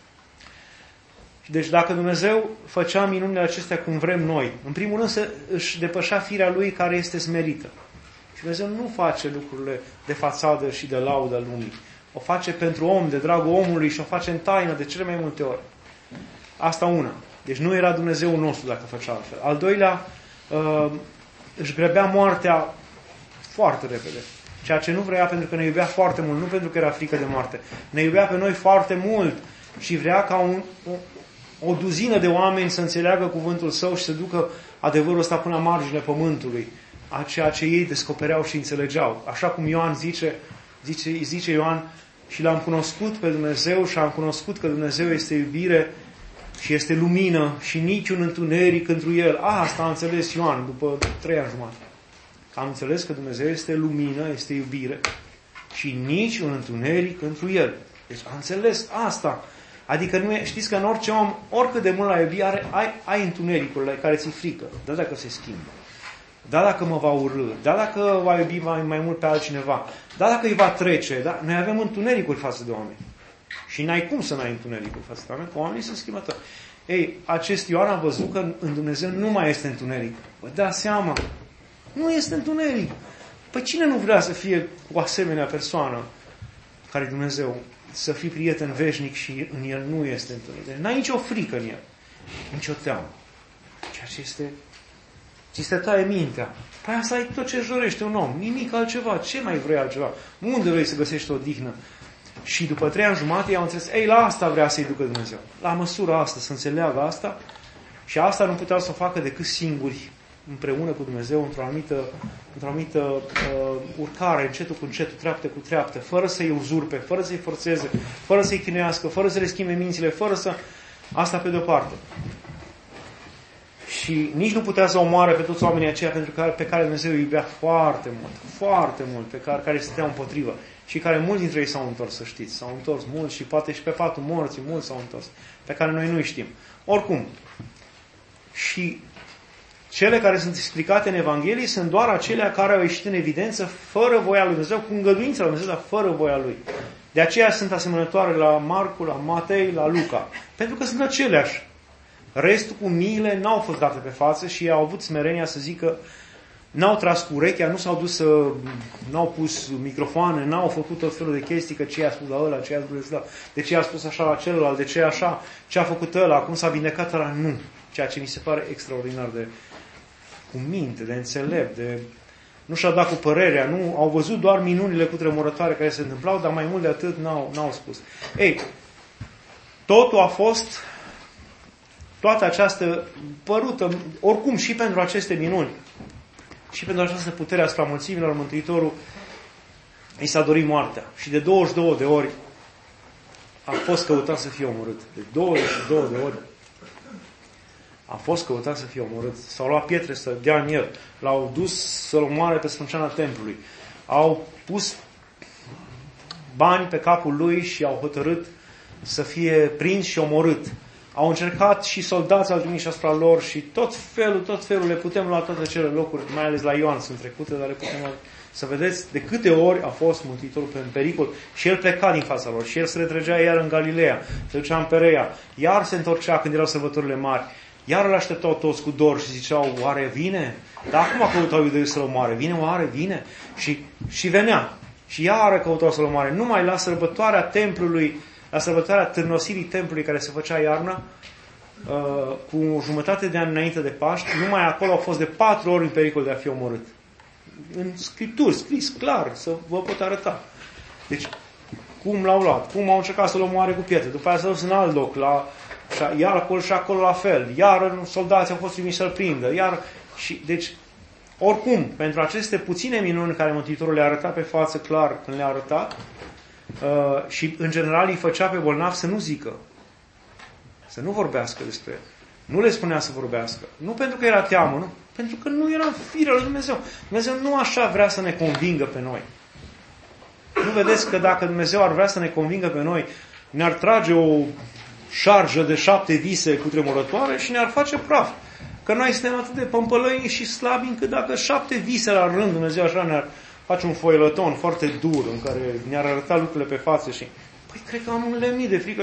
Deci dacă Dumnezeu făcea minunile acestea cum vrem noi, în primul rând să își depășea firea Lui care este smerită. Și Dumnezeu nu face lucrurile de fațadă și de laudă lumii. O face pentru om, de dragul omului și o face în taină de cele mai multe ori. Asta una. Deci nu era Dumnezeul nostru dacă făcea altfel. Al doilea, își grăbea moartea foarte repede. Ceea ce nu vrea pentru că ne iubea foarte mult, nu pentru că era frică de moarte. Ne iubea pe noi foarte mult și vrea ca o duzină de oameni să înțeleagă cuvântul Său și să ducă adevărul ăsta până la marginile pământului, a ceea ce ei descopereau și înțelegeau. Așa cum Ioan zice Ioan, și l-am cunoscut pe Dumnezeu și am cunoscut că Dumnezeu este iubire și este lumină și niciun întuneric întru El. Asta a înțeles Ioan după 3 ani jumătate. Am înțeles că Dumnezeu este lumină, este iubire și niciun întuneric întru El. Deci am înțeles asta. Adică nu e, știți că în orice om, oricât de mult l-ai iubi, ai întunericul care ți-e frică. Dar dacă se schimbă. Da, dacă mă va urâ, da, dacă va iubi mai mult pe altcineva, da, dacă îi va trece, da, noi avem întunericuri față de oameni. Și n-ai cum să n-ai întunericuri față de oameni, că oamenii sunt schimbători. Ei, acest Ioan a văzut că în Dumnezeu nu mai este întuneric. Vă dați seama, nu este întuneric. Păi cine nu vrea să fie cu asemenea persoană care Dumnezeu, să fii prieten veșnic și în el nu este întuneric. Deci n-ai nicio frică în el, nicio teamă. Ceea ce este... ți se taie mintea. Păi asta e tot ce își dorește un om. Nimic altceva. Ce mai vrei altceva? Unde vrei să găsești o odihnă? Și după 3 ani jumate i-au înțeles, la asta vrea să-i ducă Dumnezeu. La măsura asta, să înțeleagă asta. Și asta nu puteau să o facă decât singuri, împreună cu Dumnezeu, într-o anumită urcare, încetul cu încetul, treaptă cu treaptă, fără să-i uzurpe, fără să-i forțeze, fără să-i chinuiască, fără să le schimbe mințile, fără să... Asta pe de-o parte. Și nici nu putea să omoare pe toți oamenii aceia pe care Dumnezeu îi iubea foarte mult, pe care stăteau împotrivă. Și care mulți dintre ei s-au întors, să știți. S-au întors mulți și poate și pe patul morții, mulți s-au întors. Pe care noi nu știm. Oricum. Și cele care sunt explicate în Evanghelie sunt doar acelea care au ieșit în evidență fără voia lui Dumnezeu, cu îngăduința lui Dumnezeu, dar fără voia lui. De aceea sunt asemănătoare la Marcu, la Matei, la Luca. Pentru că sunt aceleași. Restul cu miile n-au fost date pe față și au avut smerenia să zică, n-au tras cu urechea, nu s-au dus n-au pus microfoane, n-au făcut tot felul de chestii, că ce a spus la ăla, ce a spus la, de ce a spus așa la celălalt, de ce așa, ce a făcut ăla, cum s-a vindecat ăla, nu. Ceea ce mi se pare extraordinar de cu minte, de înțelept, de... Nu și-au dat cu părerea, nu, au văzut doar minunile cutremurătoare care se întâmplau, dar mai mult de atât n-au spus. Ei, totul a fost... Toată această părută, oricum și pentru aceste minuni, și pentru această putere asupra mulțimilor, Mântuitorul i s-a dorit moartea. Și de 22 de ori a fost căutat să fie omorât. De 22 de ori a fost căutat să fie omorât. S-au luat pietre să dea în el. L-au dus să-l omoare pe sprânceana templului. Au pus bani pe capul lui și au hotărât să fie prins și omorât. Au încercat și soldați au trimis asupra lor și tot felul, le putem lua toate acele locuri, mai ales la Ioan sunt trecute, dar le putem lua. Să vedeți de câte ori a fost Mântuitorul în pericol și el pleca din fața lor și el se retrăgea iar în Galileea, se ducea în Perea, iar se întorcea când erau sărbătorile mari, iar îl așteptau toți cu dor și ziceau, oare vine? Dar acum căutau iudeii să-l omoare, vine? Și venea. Și iară căutau să-l omoare. Numai la sărbătoarea templului, la sărbătoarea târnosirii templului care se făcea iarna, cu jumătate de an înainte de Paști, numai acolo au fost de 4 ori în pericol de a fi omorât. În Scripturi, scris clar, să vă pot arăta. Deci, cum l-au luat, cum au încercat să-l omoare cu pietre, după aceea s-a dus în alt loc, iar acolo la fel, iar soldații au fost trimiși să-l prindă, deci, oricum, pentru aceste puține minuni care Mântuitorul le-a arătat pe față clar când le-a arătat, și în general îi făcea pe bolnavi să nu zică, să nu vorbească despre el. Nu le spunea să vorbească. Nu pentru că era teamă, nu? Pentru că nu era firea lui Dumnezeu. Dumnezeu nu așa vrea să ne convingă pe noi. Nu vedeți că dacă Dumnezeu ar vrea să ne convingă pe noi, ne-ar trage o șarjă de 7 vise cutremurătoare și ne-ar face praf. Că noi suntem atât de pămpălăini și slabi încât dacă 7 vise la rând, Dumnezeu așa ne-ar face un foileton foarte dur în care ne-ar arăta lucrurile pe față și păi cred că am un lemnit de frică.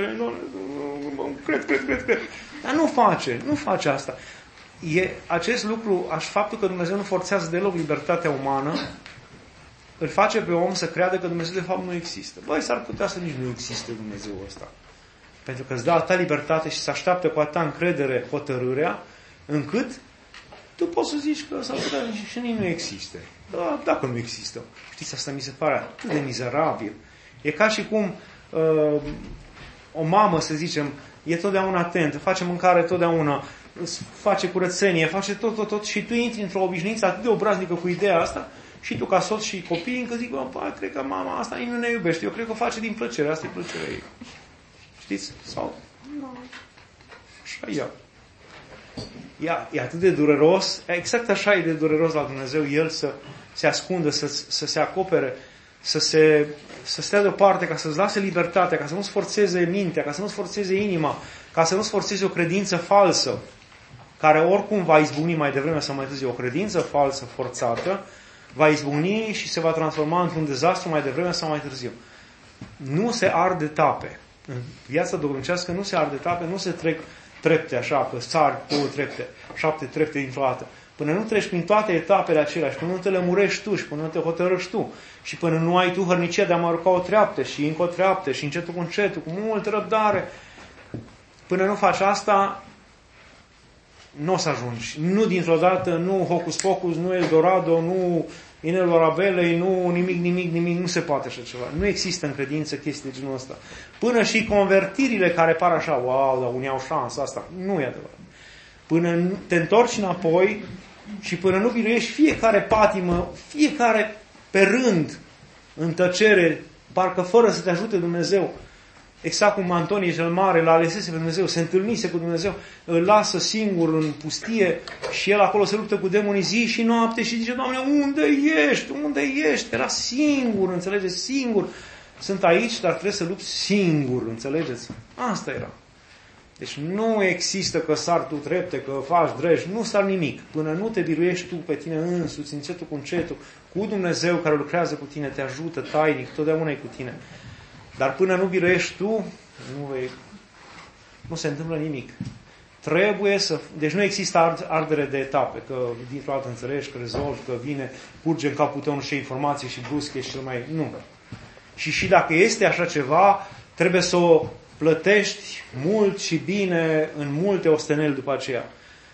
Cred. Dar nu face asta. E acest lucru, faptul că Dumnezeu nu forțează deloc libertatea umană, îl face pe om să creadă că Dumnezeu de fapt nu există. Băi, s-ar putea să nici nu existe Dumnezeul ăsta. Pentru că îți dă atâta libertate și se așteaptă cu atâta încredere hotărârea, încât tu poți să zici că s-ar putea și nici nu există. Da, dacă nu există. Știți, asta mi se pare atât de mizerabil. E ca și cum o mamă, să zicem, e totdeauna atentă, face mâncare totdeauna, face curățenie, face tot și tu intri într-o obișnuință atât de obraznică cu ideea asta și tu ca soț și copii încă zic, cred că mama asta nu ne iubește, eu cred că o face din plăcere, asta e plăcerea ei. Știți? Sau, așa e atât de dureros, exact așa e de dureros la Dumnezeu, El să se ascundă, să se acopere, să stea deoparte, ca să-ți lase libertatea, ca să nu-ți forțeze mintea, ca să nu-ți forțeze inima, ca să nu-ți forțeze o credință falsă, care oricum va izbucni mai devreme sau mai târziu. O credință falsă, forțată, va izbucni și se va transforma într-un dezastru mai devreme sau mai târziu. Nu se arde tape. În viața duhovnicească nu se arde tape, nu se trec trepte așa, că sari 2 trepte, 7 trepte dintr-o dată. Până nu treci prin toate etapele acelea și până nu te lămurești tu și până nu te hotărăști tu și până nu ai tu hărnicia de a mă arunca o treaptă și încă o treaptă și încetul cu încetul, cu multă răbdare, până nu faci asta, nu o să ajungi. Nu dintr-o dată, nu hocus-pocus, nu Eldorado, nu inelul Arabelei, nu nimic, nu se poate așa ceva. Nu există în credință chestii de genul ăsta. Până și convertirile care par așa, wow, dar unii au șansa asta. Nu e adevărat. Până te întorci înapoi și până nu biruiești fiecare patimă, fiecare pe rând, în tăcere, parcă fără să te ajute Dumnezeu, exact cum Antonie cel Mare l-a alesese pe Dumnezeu, se întâlnise cu Dumnezeu, îl lasă singur în pustie și el acolo se luptă cu demonii zi și noapte și zice, Doamne, unde ești? Era singur, înțelegeți? Singur. Sunt aici, dar trebuie să lupt singur, înțelegeți? Asta era. Deci nu există că sar tu trepte, că faci dreji, nu sar nimic. Până nu te biruiești tu pe tine însuți, încetul cu încetul, cu Dumnezeu care lucrează cu tine, te ajută tainic, totdeauna e cu tine. Dar până nu biruiești tu, nu se întâmplă nimic. Deci nu există ardere de etape, că dintr-o dată înțelegi, că rezolvi, că vine, curge în capul tău niște informații și brusc ești cel mai... Nu. Și dacă este așa ceva, trebuie să o plătești mult și bine în multe osteneli după aceea.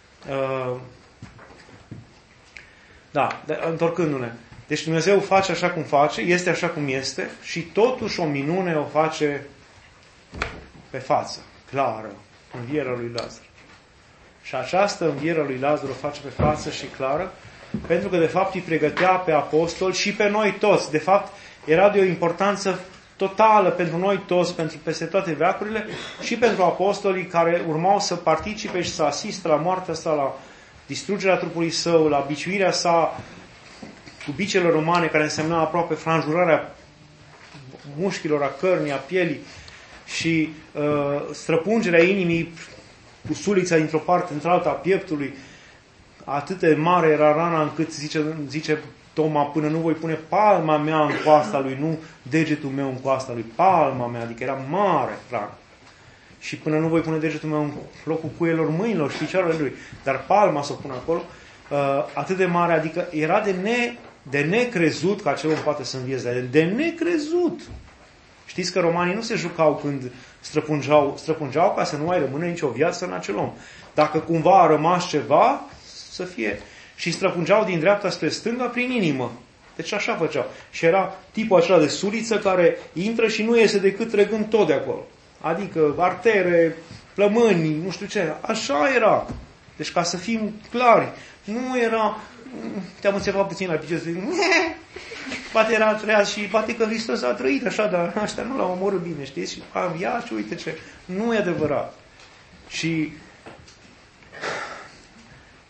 Întorcându-ne. Deci Dumnezeu face așa cum face, este așa cum este și totuși o minune o face pe față, clară, învierea lui Lazar. Și această înviere lui Lazar o face pe față și clară, pentru că de fapt îi pregătea pe apostoli și pe noi toți. De fapt era de o importanță totală pentru noi toți, pentru peste toate veacurile și pentru apostolii care urmau să participe și să asiste la moartea sa, la distrugerea trupului său, la biciuirea sa cu bicele romane, care însemna aproape franjurarea mușchilor, a cărnii, a pielii și străpungerea inimii cu sulița dintr-o parte într-alta a pieptului. Atât de mare era rana încât zice Toma, până nu voi pune palma mea în coasta lui, nu degetul meu în coasta lui, palma mea, adică era mare rana. Și până nu voi pune degetul meu în locul cuielor mâinilor și picioarele lui, dar palma să o pun acolo, atât de mare, adică era de necrezut că acel om poate să învieze, de necrezut. Știți că romanii nu se jucau când străpungeau ca să nu mai rămână nicio viață în acel om. Dacă cumva a rămas ceva, să fie... Și străpungeau din dreapta spre stânga prin inimă. Deci așa făceau. Și era tipul acela de suliță care intră și nu iese decât trăgând tot de acolo. Adică artere, plămâni, nu știu ce. Așa era. Deci ca să fim clari, nu era... Te-am înțepat puțin la picior, poate era treaz și poate că Hristos a trăit așa, dar ăștia nu l-au omorât bine, știți? Și a înviat și uite ce. Nu e adevărat. Și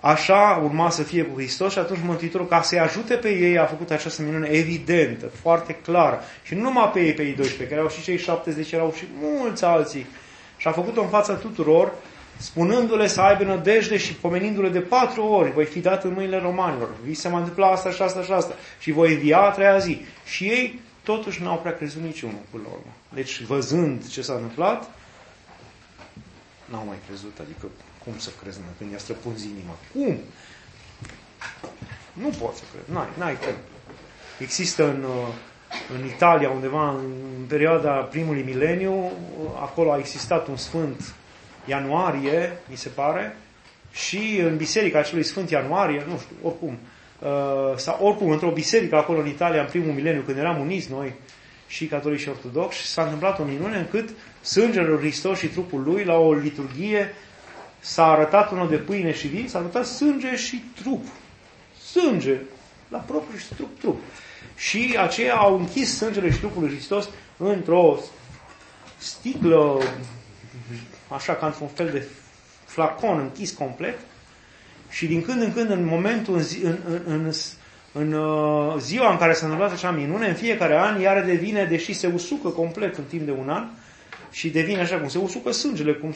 Așa urma să fie cu Hristos și atunci Mântuitorul, ca să-i ajute pe ei, a făcut această minune evidentă, foarte clară. Și nu numai pe ei 12, care erau și cei 70, erau și mulți alții. Și a făcut-o în fața tuturor, spunându-le să aibă nădejde și pomenindu-le de 4 ori, voi fi dat în mâinile romanilor, vi se mai întâmpla asta și asta și asta, și voi învia a 3-a zi. Și ei totuși n-au prea crezut niciunul până la urmă. Deci, văzând ce s-a întâmplat, n-au mai crezut, adică cum să crezi când i-a străpunzi inima? Cum? Nu poți să crezi, n-ai cum. Există în Italia, undeva în perioada primului mileniu, acolo a existat un Sfânt Ianuarie, mi se pare, și în biserica acelui Sfânt Ianuarie, nu știu, oricum, sau oricum, într-o biserică acolo în Italia, în primul mileniu, când eram uniți noi, și catolici și ortodoxi, s-a întâmplat o minune încât sângele lui Hristos și trupul lui, la o liturghie, s-a arătat unul de pâine și vin, s-a arătat sânge și trup. Sânge, la propriu și trup. Și aceia au închis sângele și trupul lui Hristos într-o sticlă, așa ca într-un fel de flacon închis complet, și din când în când, în momentul, în ziua în care s-a întâmplat acea minune, în fiecare an, iară devine, deși se usucă complet în timp de un an, și devine așa cum se usucă sângele, cum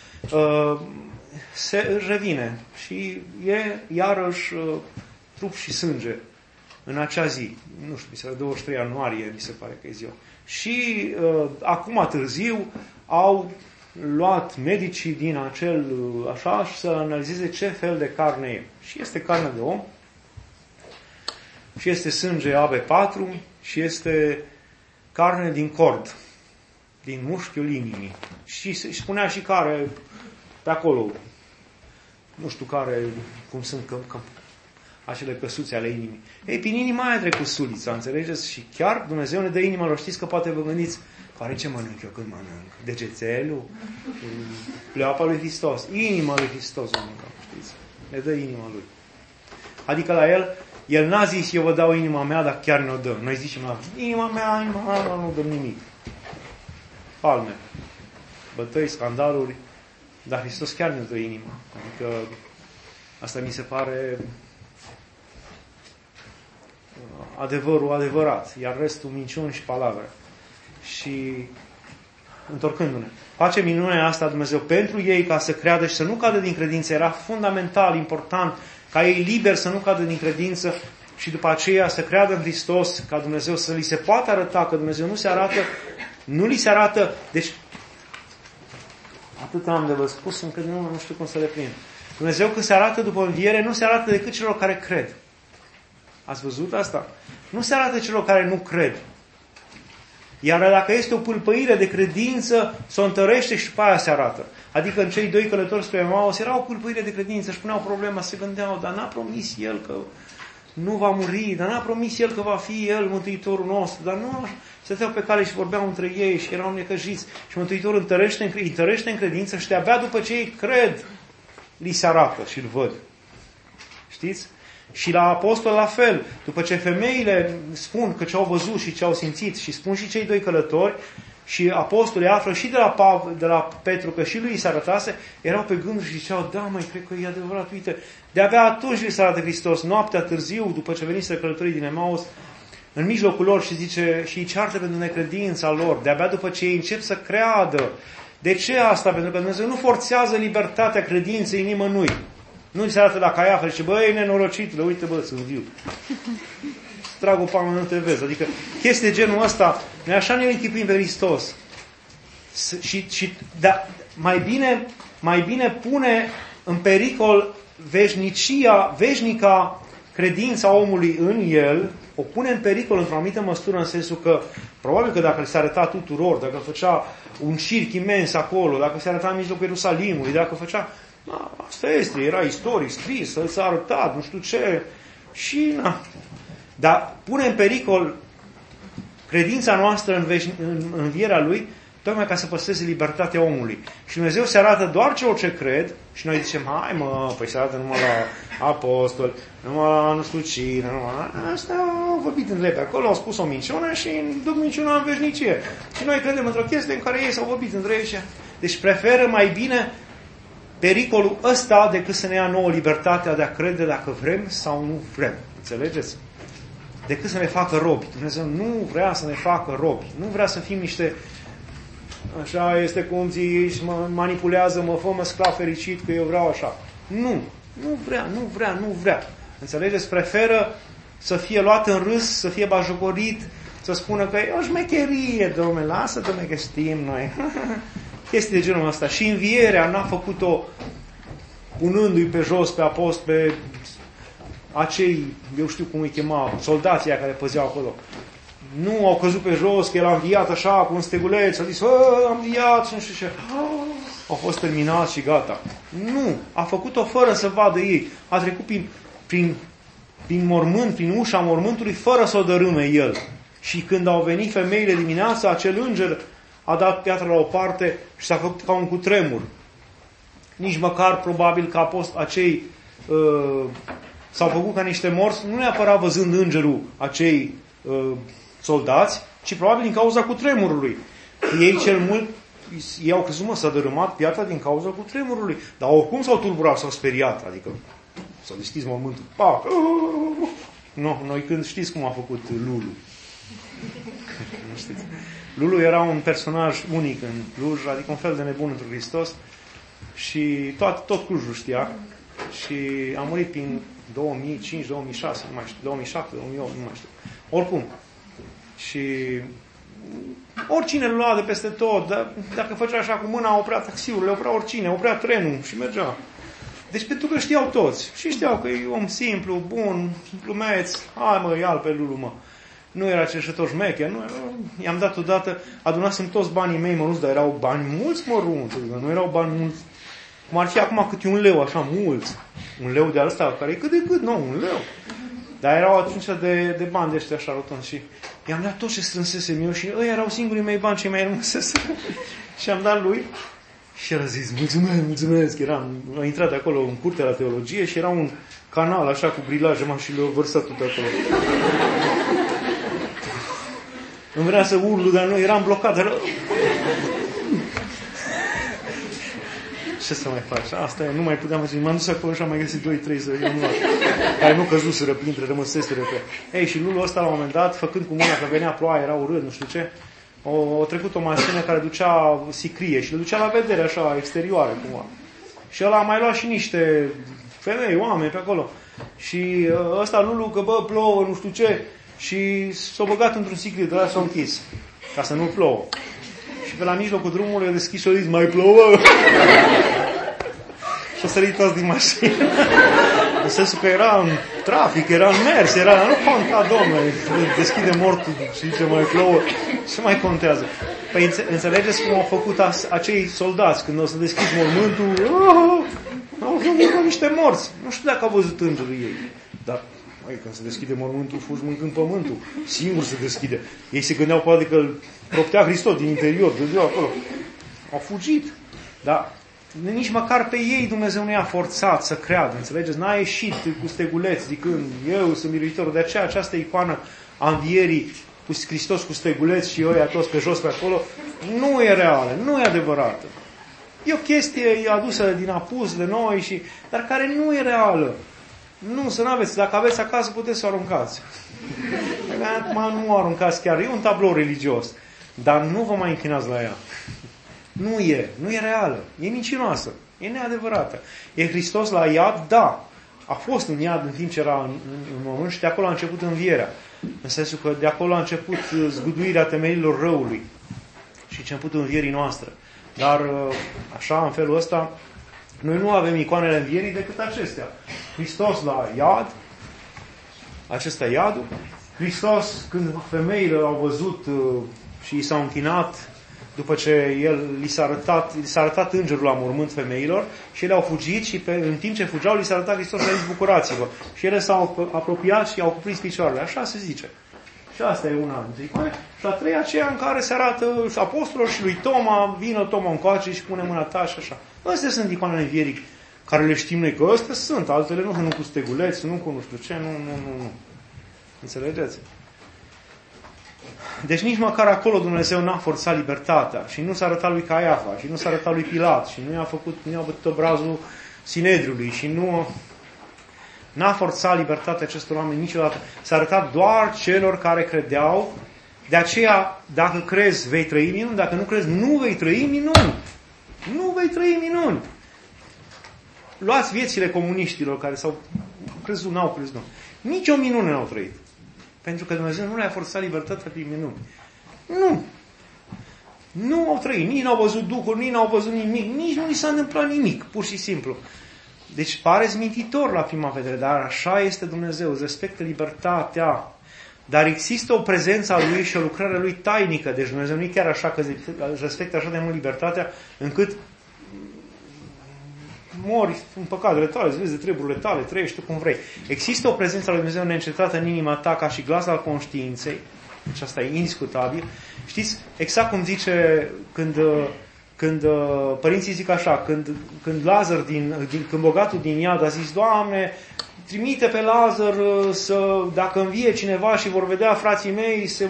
se revine. Și e iarăși trup și sânge în acea zi. Nu știu, 23 ianuarie, mi se pare că e ziua. Și acum târziu au luat medicii din acel așa și să analizeze ce fel de carne e. Și este carne de om, și este sânge AB4, și este carne din cord, din mușchiul inimii. Și spunea și care, pe acolo, nu știu care, cum sunt acele căsuțe ale inimii. Ei, prin inima aia a trecut sulița, înțelegeți? Și chiar Dumnezeu ne dă inima lor. Știți că poate vă gândiți, care ce mănânc eu când mănânc? Degețelul? Pleoapa lui Hristos. Inima lui Hristos o mâncăm, știți? Ne dă inima lui. Adică la el n-a zis, eu vă dau inima mea, dar chiar ne-o dă. Noi zicem la inima mea, nu dăm nimic. Palme, bătăi, scandaluri, dar Hristos chiar ne dă inima. Adică asta mi se pare adevărul adevărat, iar restul minciuni și palavre. Și întorcându-ne, face minunea asta Dumnezeu pentru ei ca să creadă și să nu cadă din credință. Era fundamental, important, ca ei liberi să nu cadă din credință și după aceea să creadă în Hristos, ca Dumnezeu să li se poată arăta, că Dumnezeu nu li se arată, deci atât am de vă spus încât nu știu cum să le prind. Dumnezeu când se arată după înviere, nu se arată decât celor care cred. Ați văzut asta? Nu se arată celor care nu cred. Iar dacă este o pâlpăire de credință, s-o întărește și după aia se arată. Adică în cei 2 călători spre Emaus era o pâlpăire de credință, își puneau problema, se gândeau, dar n-a promis El că nu va muri, dar n-a promis El că va fi El Mântuitorul nostru, dar nu, stăteau pe cale și vorbeau între ei și erau necăjiți. Și Mântuitorul întărește în credință și de-abia după ce ei cred, li se arată și îl văd. Știți? Și la apostol la fel, după ce femeile spun că ce au văzut și ce au simțit și spun și cei 2 călători și apostolii află și de la Petru că și lui i se arătase, erau pe gânduri și ziceau, da măi, cred că e adevărat, uite, de-abia atunci li se arată Hristos, noaptea târziu, după ce veniseră călătorii din Emaus, în mijlocul lor și zice, și îi ceartă pentru necredința lor, de-abia după ce ei încep să creadă. De ce asta? Pentru că Dumnezeu nu forțează libertatea credinței nimănui. Nu îi se arată la Caiafa și zice, băi, nenorocitule, uite, bă, sunt viu. Trag o palmă, nu te vezi. Adică chestii de genul ăsta, noi așa ne închipuim pe Hristos. Da, mai bine pune în pericol veșnica credința omului în El, o pune în pericol într-o anumită măsură, în sensul că probabil că dacă se arăta tuturor, dacă făcea un circ imens acolo, dacă se arăta în mijlocul Ierusalimului, dacă făcea... Asta este, era istoric scris, să s-a arătat, nu știu ce. Și, dar pune în pericol credința noastră în învierea Lui, tocmai ca să păstreze libertatea omului. Și Dumnezeu se arată doar celor ce cred și noi zicem, hai mă, păi se arată numai la apostoli, numai la nu știu cine, asta au vorbit în drept acolo, au spus o minciună și duc minciuna în veșnicie. Și noi credem într-o chestie în care ei s-au vorbit între ei. Deci preferă mai bine pericolul ăsta decât să ne ia nouă libertatea de a crede dacă vrem sau nu vrem. Înțelegeți? Decât să ne facă robi. Dumnezeu nu vrea să ne facă robi. Nu vrea să fim niște, așa este cum zici, mă manipulează, mă fă sclav fericit că eu vreau așa. Nu vrea. Înțelegeți? Preferă să fie luat în râs, să fie bajocorit, să spună că e o șmecherie, dom'le, lasă, dom'le, că știm noi. Chestii de genul ăsta. Și învierea n-a făcut-o punându-i pe jos, pe apost, pe acei, eu știu cum îi chema, soldații care păzeau acolo. Nu au căzut pe jos, că el a înviat așa, cu un steguleț, a zis, am înviat și nu știu ce. Au fost terminați și gata. Nu, a făcut-o fără să vadă ei. A trecut prin mormânt, prin ușa mormântului, fără să o dărâme el. Și când au venit femeile dimineața, acel înger a dat piatra la o parte și s-a făcut ca un cutremur. Nici măcar, probabil, că acei s-au făcut ca niște morți, nu neapărat văzând îngerul acei soldați, ci probabil din cauza cutremurului. Ei cel mult, ei au crezut, s-a dărâmat piatra din cauza cutremurului. Dar oricum s-au tulburat, s-au speriat, adică s-au deschis mormântul. Pac! Nu, noi când știți cum a făcut Lulu. Nu știți. Lulu era un personaj unic în Cluj, adică un fel de nebun într Hristos și tot Clujul știa și a murit prin 2005, 2006, nu mai știu, 2007, 2008, nu mai știu. Oricum. Și oricine îl lua de peste tot, dar dacă făcea așa cu mâna, oprea taxiurile, oprea oricine, oprea trenul și mergea. Deci pentru că știau toți. Și știau că e om simplu, bun, glumeț, hai mă, ia-l pe Lulu, mă. Nu era cerșător șmecher, nu, i-am dat odată, adunasem toți banii mei mărunți, dar erau bani mulți mărunți, nu erau bani mulți. Cum ar fi acum câte un leu, așa, mulți. Un leu de ăsta, care e cât de cât, nu, un leu. Dar erau atunci de bani de ăștia așa rotunzi și i-am dat tot ce strânsesem eu și ăia erau singurii mei bani ce mai rămăsese. Și am dat lui și el a zis, mulțumesc, a intrat acolo în curtea la teologie și era un canal așa cu brilaje mari și le-a vărsat tot acolo. Îmi vrea să urlu, dar nu, eram blocat, dar... Ce să mai faci? Asta e, nu mai puteam face. M-am dus acolo și am mai găsit 2-3 să iau luat. Care nu căzuseră printre, rămăseseră pe... Ei, și Lulu ăsta la un moment dat, făcând cu mâna că venea ploaia, era urât, nu știu ce, o trecut o mașină care ducea sicrie și le ducea la vedere așa, exterioare, cumva. Și ăla a mai luat și niște femei, oameni pe acolo. Și ăsta Lulu, că bă, plouă, nu știu ce, și s-a băgat într-un sicrie, de la s-a închis, ca să nu plouă. Și pe la mijlocul drumului a deschis și a zis, mai plouă? Și a sărit toți din mașină. În sensul că era în trafic, era în mers, nu conta, domnule, deschide mortul și zice, mai plouă, ce mai contează? Păi înțelegeți cum au făcut acei soldați, când o să deschid mormântul, au venit cu niște morți. Nu știu dacă au văzut îngerul ei, dar când se deschide mormântul, fugi mâncând pământul. Singur se deschide. Ei se gândeau poate că îl proptea Hristos din interior, de acolo. Au fugit. Dar nici măcar pe ei Dumnezeu nu i-a forțat să creadă. Înțelegeți? N-a ieșit cu steguleț zicând, eu sunt miritorul. De aceea această icoană a învierii cu Hristos cu steguleț și ăia toți pe jos pe acolo, nu e reală, nu e adevărată. E o chestie adusă din apus de noi, dar care nu e reală. Nu, să nu aveți. Dacă aveți acasă, puteți să o aruncați. Acum nu o aruncați chiar. E un tablou religios. Dar nu vă mai închinați la ea. Nu e reală. E mincinoasă. E neadevărată. E Hristos la iad? Da. A fost în iad în timp ce era în mormânt și de acolo a început învierea. În sensul că de acolo a început zguduirea temelilor răului. Și începutul învierii noastre. Dar așa, în felul ăsta, noi nu avem icoanele învierii decât acestea. Hristos la iad, acesta iadul. Hristos, când femeile l-au văzut și i s-au închinat, după ce li s-a arătat îngerul la mormânt femeilor, și ele au fugit și în timp ce fugeau, li s-a arătat Hristos și a zis, bucurați-vă. Și ele s-au apropiat și i-au cuprins picioarele. Așa se zice. Și asta e una dintre icoane. Și a treia aceea în care se arată apostolilor și lui Toma, vină Toma încoace și pune mâna ta și așa. Astea sunt icoanele învierii care le știm noi, că astea sunt, altele nu cu steguleți, nu cu nu știu ce, nu. Înțelegeți? Deci nici măcar acolo Dumnezeu n-a forțat libertatea și nu s-a arătat lui Caiafa și nu s-a arătat lui Pilat și nu i-a bătut obrazul Sinedriului și n-a forțat libertatea acestor oameni niciodată. S-a arătat doar celor care credeau. De aceea, dacă crezi, vei trăi minuni, dacă nu crezi, nu vei trăi minuni. Nu vei trăi minuni. Luați viețile comuniștilor care s-au crezut, n-au crezut. Nici o minune n-au trăit. Pentru că Dumnezeu nu le-a forțat libertatea prin minuni. Nu. Nu au trăit. Nici n-au văzut Duhul, nici n-au văzut nimic. Nici nu li s-a întâmplat nimic. Pur și simplu. Deci pare zmintitor la prima vedere, dar așa este Dumnezeu. Îți respectă libertatea. Dar există o prezență a Lui și o lucrare a Lui tainică. Deci Dumnezeu nu e chiar așa că îți respectă așa de mult libertatea încât mori în păcatele tale, îți vezi de treburile tale, trăiești cum vrei. Există o prezență a lui Dumnezeu neîncetată în inima ta ca și glas al conștiinței. Deci asta e indiscutabil. Știți, exact cum zice când părinții zic așa, când Lazar când bogatul din iad a zis: Doamne, trimite pe Lazar dacă învie cineva și vor vedea frații mei, se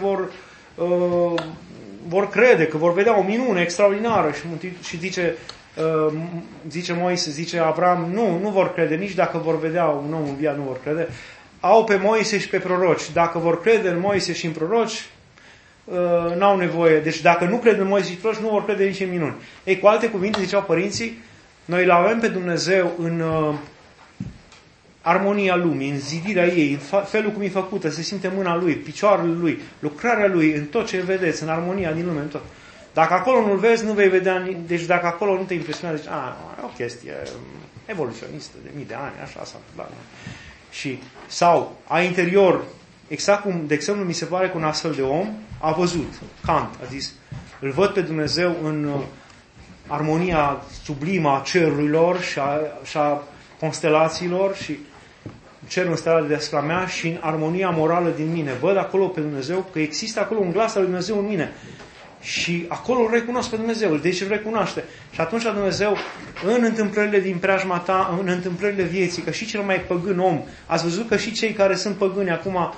vor crede, că vor vedea o minune extraordinară. Și zice Moise, zice Avram, nu vor crede, nici dacă vor vedea un om înviat nu vor crede. Au pe Moise și pe proroci. Dacă vor crede în Moise și în proroci, n-au nevoie. Deci dacă nu cred în Moise și proroci, nu vor crede nici în minuni. Ei, cu alte cuvinte, ziceau părinții, noi îl avem pe Dumnezeu în armonia lumii, în zidirea ei, în felul cum e făcută, se simte mâna Lui, picioarele Lui, lucrarea Lui, în tot ce vedeți, în armonia din lume, în tot. Dacă acolo nu-L vezi, nu vei vedea, deci dacă acolo nu te impresionează, zici, e o chestie evoluționistă de mii de ani, așa s-a întâmplat. Și, sau, a interior, exact cum, de exemplu, mi se pare că un astfel de om a văzut, Kant a zis, îl văd pe Dumnezeu în armonia sublimă a cerurilor și a constelațiilor și cerul înstelat deasupra mea și în armonia morală din mine. Văd acolo pe Dumnezeu, că există acolo un glas al lui Dumnezeu în mine. Și acolo îl recunosc pe Dumnezeu, deci îl recunoaște. Și atunci Dumnezeu, în întâmplările din preajma ta, în întâmplările vieții, că și cel mai păgân om, ați văzut că și cei care sunt păgâni acum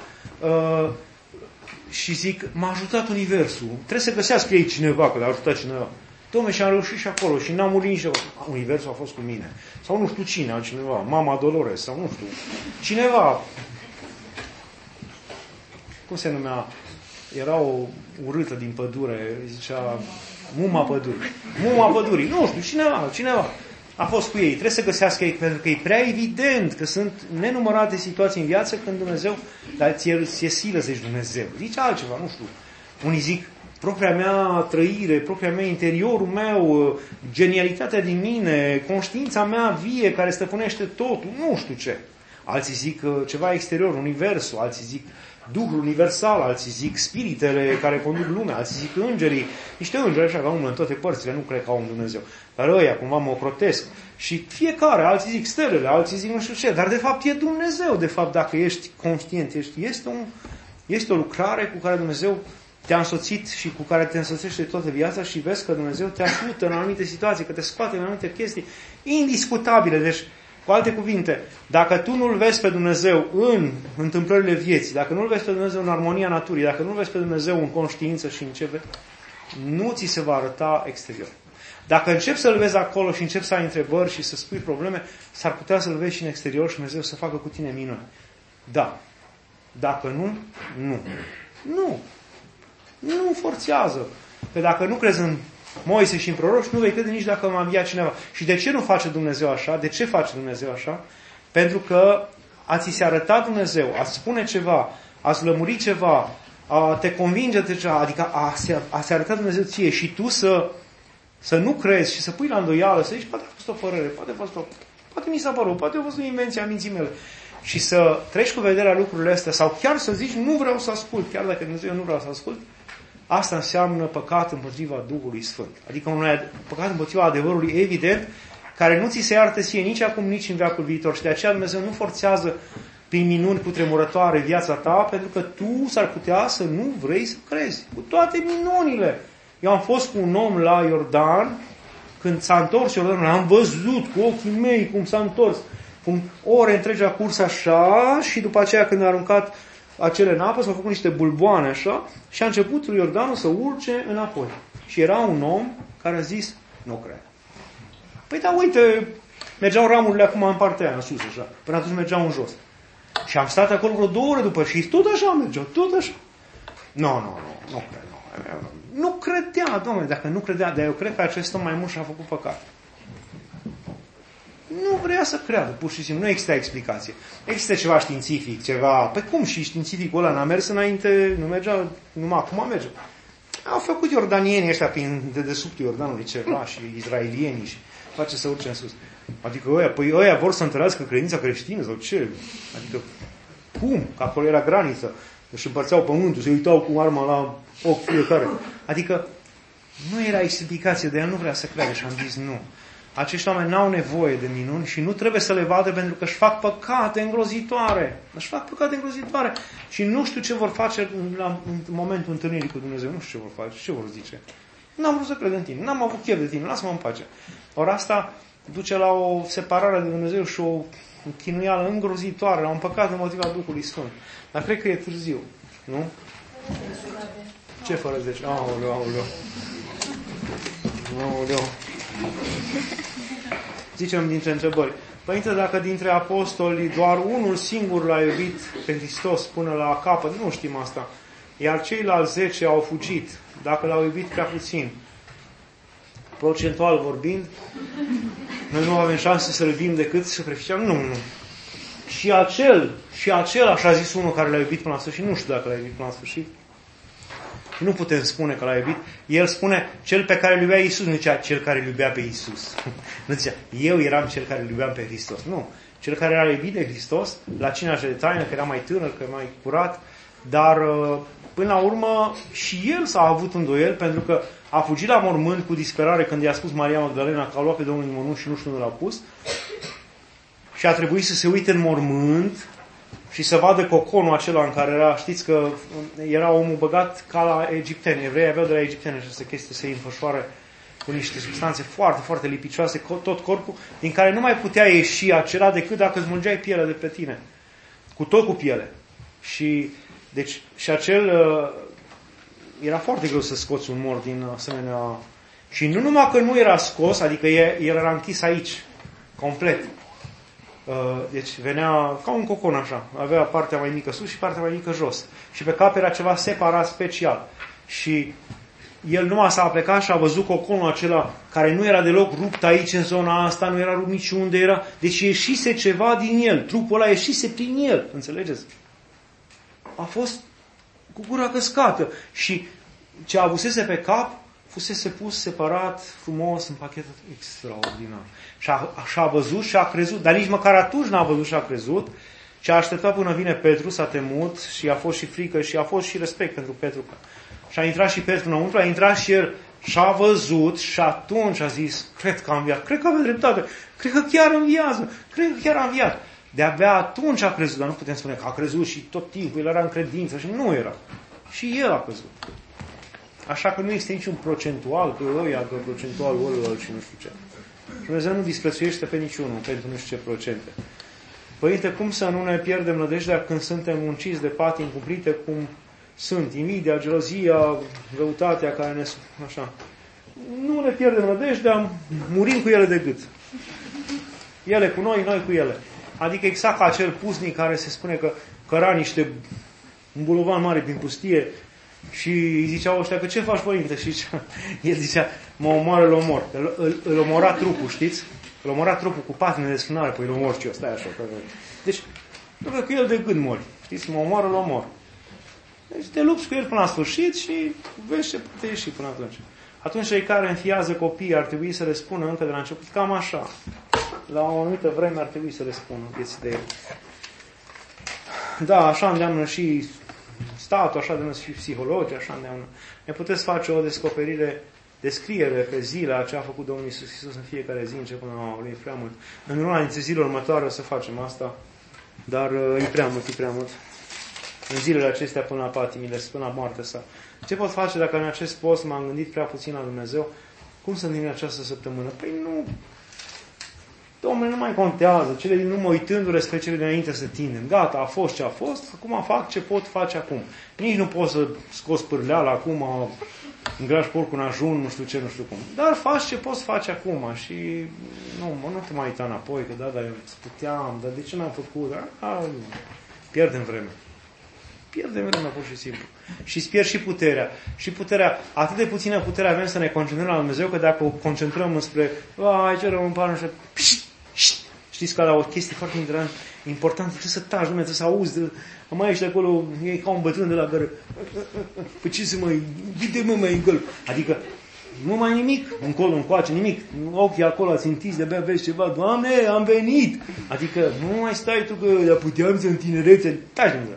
și zic, m-a ajutat Universul. Trebuie să găsească ei cineva, că l-a ajutat cineva. Dom'le, și am reușit și acolo și n-am murit nici eu. Universul a fost cu mine. Sau nu știu cine, altcineva, Mama Dolores, sau nu știu. Cineva. Cum se numea? Era o urâtă din pădure, zicea Muma Pădurii. Muma Pădurii, nu știu, cineva a fost cu ei. Trebuie să găsească ei, pentru că e prea evident că sunt nenumărate situații în viață când Dumnezeu, dar ți-e silă să zici Dumnezeu. Zice altceva, nu știu. Unii zic, propria mea trăire, propria mea interiorul meu, genialitatea din mine, conștiința mea vie care stăpânește totul, nu știu ce. Alții zic ceva exterior, universul, alții zic Duhul universal, alții zic spiritele care conduc lumea, alții zic îngerii, niște îngeri așa ca umblă în toate părțile, nu cred că au un Dumnezeu. Dar ăia cumva mă protesc. Și fiecare, alții zic stelele, alții zic nu știu ce, dar de fapt e Dumnezeu, de fapt dacă ești conștient, este o lucrare cu care Dumnezeu te-a însoțit și cu care te însoțește toată viața și vezi că Dumnezeu te ajută în anumite situații, că te scoate în anumite chestii indiscutabile. Deci, cu alte cuvinte, dacă tu nu-L vezi pe Dumnezeu în întâmplările vieții, dacă nu-L vezi pe Dumnezeu în armonia naturii, dacă nu-L vezi pe Dumnezeu în conștiință și în ce vezi, nu ți se va arăta exterior. Dacă începi să-L vezi acolo și începi să ai întrebări și să spui probleme, s-ar putea să-L vezi și în exterior și Dumnezeu să facă cu tine minuni. Da. Dacă nu, nu. Nu. Nu forțează. Că dacă nu crezi în Moise și în proroci, nu vei crede nici dacă m-a înviat cineva. Și de ce nu face Dumnezeu așa? De ce face Dumnezeu așa? Pentru că a ți se arăta Dumnezeu, a spune ceva, a-ți lămuri ceva, a te convinge de ceva, adică a se arăta Dumnezeu ție și tu să nu crezi și să pui la îndoială, să zici, poate a fost o părere, poate mi s-a părut, poate a fost o invenție a minții mele. Și să treci cu vederea lucrurile astea sau chiar să zici, nu vreau să ascult, chiar dacă Dumnezeu nu vreau să ascult, asta înseamnă păcat împotriva Duhului Sfânt. Adică un păcat împotriva adevărului evident, care nu ți se iartă ție nici acum, nici în veacul viitor. Și de aceea Dumnezeu nu forțează prin minuni cutremurătoare viața ta, pentru că tu s-ar putea să nu vrei să crezi. Cu toate minunile. Eu am fost cu un om la Iordan, când s-a întors Iordanul, am văzut cu ochii mei cum s-a întors. Cum ore întregi a curs așa și după aceea când a aruncat acele în apă, s-au făcut niște bulboane așa și a început Iordanul să urce înapoi. Și era un om care a zis, nu cred. Păi da, uite, mergeau ramurile acum în partea aia, în sus așa. Până atunci mergeau în jos. Și am stat acolo vreo 2 ore după și tot așa mergeau, tot așa. Nu cred. Nu credea, Doamne, dacă nu credea, dar eu cred că acest om mai mult și-a făcut păcat. Nu vrea să creadă, pur și simplu. Nu există explicație. Există ceva științific, ceva... Păi cum și științificul ăla n-a mers înainte, nu mergea, numai acum merge. Au făcut iordanienii ăștia prin dedesubtul Iordanului ceva și izraelienii și face să urce în sus. Adică ăia vor să întărească credința creștină sau ce? Adică cum? Că acolo era graniță. Își împărțeau pământul, se uitau cu arma la ochi fiecare. Adică nu era explicație, de el nu vrea să creadă și am zis nu. Acești oameni n-au nevoie de minuni și nu trebuie să le vadă pentru că își fac păcate îngrozitoare. Își fac păcate îngrozitoare. Și nu știu ce vor face în momentul întâlnirii cu Dumnezeu. Nu știu ce vor face, ce vor zice. N-am vrut să cred în tine, n-am avut chef de tine, lasă-mă în pace. Ori asta duce la o separare de Dumnezeu și o chinuială îngrozitoare, la un păcat împotriva Duhului Sfânt. Dar cred că e târziu, nu? Ce fără 10? Aoleu. Zicem dintre întrebări. Părinte, dacă dintre apostoli doar unul singur l-a iubit pe Hristos până la capăt, nu știm asta, iar ceilalți 10 au fugit, dacă l-au iubit prea puțin, procentual vorbind, noi nu avem șanse să-l iubim decât superficial? Nu. Și acel, așa zis unul care l-a iubit până la sfârșit, nu știu dacă l-a iubit până la sfârșit. Nu putem spune că l-a iubit. El spune, cel pe care îl iubea Iisus, nu zicea cel care îl iubea pe Iisus. Nu zicea, eu eram cel care îl iubeam pe Hristos. Nu. Cel care era iubit de Hristos, la cina de taină, că era mai tânăr, că era mai curat, dar până la urmă și el s-a avut îndoiel, pentru că a fugit la mormânt cu disperare când i-a spus Maria Magdalena că a luat pe Domnul în mormânt și nu știu unde l-a pus. Și a trebuit să se uite în mormânt și să vadă coconul acela în care era, știți că era omul băgat ca la egipteni. Evreii aveau de la egipteni această chestie să-i înfășoare cu niște substanțe foarte, foarte lipicioase, tot corpul, din care nu mai putea ieși acela decât dacă smulgeai pielea de pe tine. Cu piele. Și acel era foarte greu să scoți un mort din asemenea... Și nu numai că nu era scos, adică el era închis aici, complet. Deci venea ca un cocon așa. Avea partea mai mică sus și partea mai mică jos. Și pe cap era ceva separat special. Și el numai s-a plecat și a văzut coconul acela care nu era deloc rupt aici în zona asta, nu era rupt niciunde era. Deci ieșise ceva din el. Trupul ăla ieșise prin el. Înțelegeți? A fost cu gura căscată. Și ce avusese pe cap fusese pus separat, frumos, împachetat, extraordinar. Și a văzut și a crezut, dar nici măcar atunci n-a văzut și a crezut, și a așteptat până vine Petru, s-a temut și a fost și frică și a fost și respect pentru Petru. Și a intrat și Petru înăuntru, a intrat și el și a văzut și atunci a zis, cred că a înviat, cred că avea dreptate, cred că chiar înviază, cred că chiar a înviat. De-abia atunci a crezut, dar nu putem spune că a crezut și tot timpul el era în credință și nu era. Și el a crezut. Așa că nu există niciun procentual, că ăia, că procentualul ăla și nu știu ce. Dumnezeu nu disprețuiește pe niciunul pentru nu știu ce procente. Părinte, cum să nu ne pierdem nădejdea când suntem munciți de patii încumplite cum sunt? Invidia, gelozia, răutatea care ne... Așa. Nu ne pierdem nădejdea, murim cu ele de gât. Ele cu noi, noi cu ele. Adică exact ca acel pusnic care se spune că căra un bulovan mare prin pustie și îi ziceau ăștia că ce faci, părinte? Și el zicea, mă omoară, îl omor. Îl omora trupul, știți? Îl omora trupul cu patine de sfânare, păi îl omor și eu, stai așa. Deci, trebuie cu el de gând mori. Știți? Mă omoară, îl omor. Deci te lupți cu el până la sfârșit și vezi ce poate ieși până atunci. Atunci cei care înfiază copiii ar trebui să le spună încă de la început, cam așa. La o anumită vreme ar trebui să le spună vieții de el. Da, așa îndeamnă și statul, așa îndeamnă și psihologii, așa îndeamnă. Ne puteți face o descriere pe zi la ce a făcut Domnul Iisus Hristos în fiecare zi, începând la lui prea mult. În una dintre zilele următoare o să facem asta, dar e prea mult. În zilele acestea până la patimile, până la moartea sa. Ce pot face dacă în acest post m-am gândit prea puțin la Dumnezeu? Cum să din această săptămână? Păi Dom'le, nu mai contează, cele din urmă uitându-le spre cele dinainte să tindem. Gata, a fost ce a fost, acum fac ce pot face acum. Nici nu pot să scos pârleala acum, îngrași porcul în ajun, nu știu ce, nu știu cum. Dar faci ce poți face acum și nu te mai uita înapoi, că dar eu puteam, dar de ce n-am făcut? Pierdem vreme. Pierdem vremea pur și simplu. Și îți pierd și puterea. Și puterea, atât de puțină putere avem să ne concentrăm la Dumnezeu, că dacă o concentrăm înspre aici rămân panul și știți că la o chestie foarte importantă, trebuie să taci, Dumnezeu, să auzi, mai ești acolo, e ca un bătrân de la gără. Păi ce să mai, uite-mă mai încălc. Adică, nu mai nimic, încolo, încoace, nimic. Ochii acolo țintiți, de-abia vezi ceva, Doamne, am venit. Adică, nu mai stai tu că puteam să în tinerețe, taci, Dumnezeu.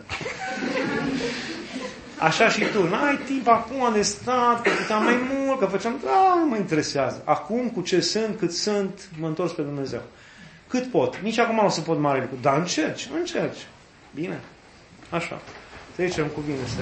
Așa și tu, n-ai timp acum de stat, că puteam mai mult, că făceam, nu mă interesează. Acum, cu ce sunt, cât sunt, mă întorc pe Dumnezeu. Cât pot. Nici acum nu o să pot mare lucru, dar încerci. Bine? Așa. Să zicem cuvinte.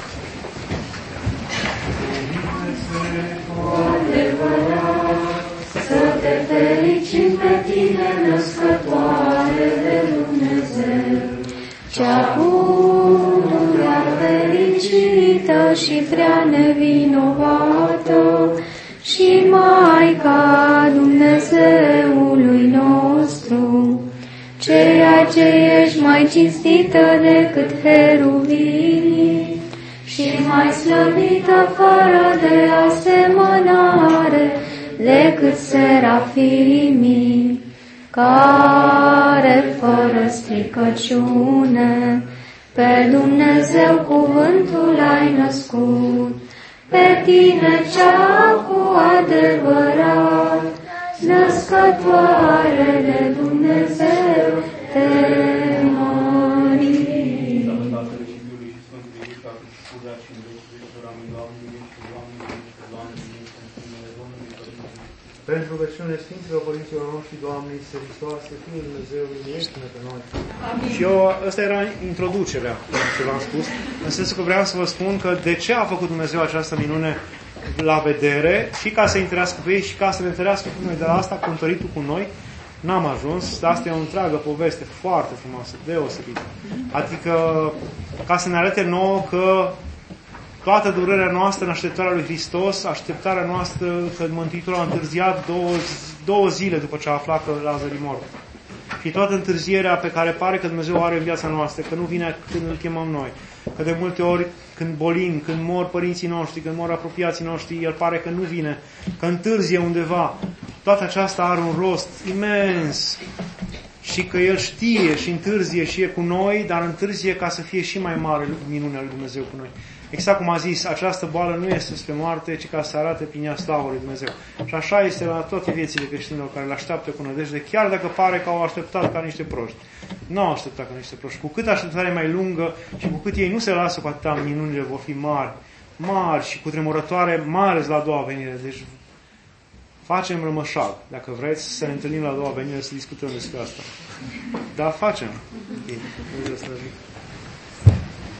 Să te fericim pe tine, născătoare de Dumnezeu, cea pururea fericită și prea nevinovată și Maica Dumnezeului nostru, ceea ce ești mai cinstită decât heruvimii și mai slăvită fără de asemănare decât serafimii, care fără stricăciune pe Dumnezeu cuvântul ai născut, pe tine cea cu adevărat născătoare de Dumnezeu te mărim. Pentru rugăciunile Sfinților Părinților noștri, Doamne Iisuse Hristoase, Fiul Dumnezeu, miluiește-ne pe noi. Amin. Și asta era introducerea, ce v-am spus, în sensul că vreau să vă spun că de ce a făcut Dumnezeu această minune la vedere, și ca să întărească pe ei, și ca să ne întărească pe noi. De la asta, cântăritul cu noi, n-am ajuns. Asta e o întreagă poveste foarte frumoasă, deosebită. Adică, ca să ne arate nouă că toată durerea noastră în așteptarea lui Hristos, așteptarea noastră că Mântuitorul a întârziat două zile după ce a aflat că Lazar e mort. Și toată întârzierea pe care pare că Dumnezeu are în viața noastră, că nu vine când îl chemăm noi, că de multe ori când bolim, când mor părinții noștri, când mor apropiații noștri, el pare că nu vine, că întârzie undeva. Toată aceasta are un rost imens. Și că El știe și întârzie și e cu noi, dar întârzie ca să fie și mai mare minunea lui Dumnezeu cu noi. Exact cum a zis, această boală nu este spre moarte, ci ca să arate prin ea slavă lui Dumnezeu. Și așa este la toate viețile creștinilor care le așteaptă cu nădejde, chiar dacă pare că au așteptat ca niște proști. Nu au așteptat ca niște proști. Cu cât așteptarea mai lungă și cu cât ei nu se lasă, cu atâta minunile vor fi mari și cutremurătoare, mai ales la a doua venire. Deci facem rămășag, dacă vreți să ne întâlnim la a doua venire să discutăm despre asta. Dar facem. Bine.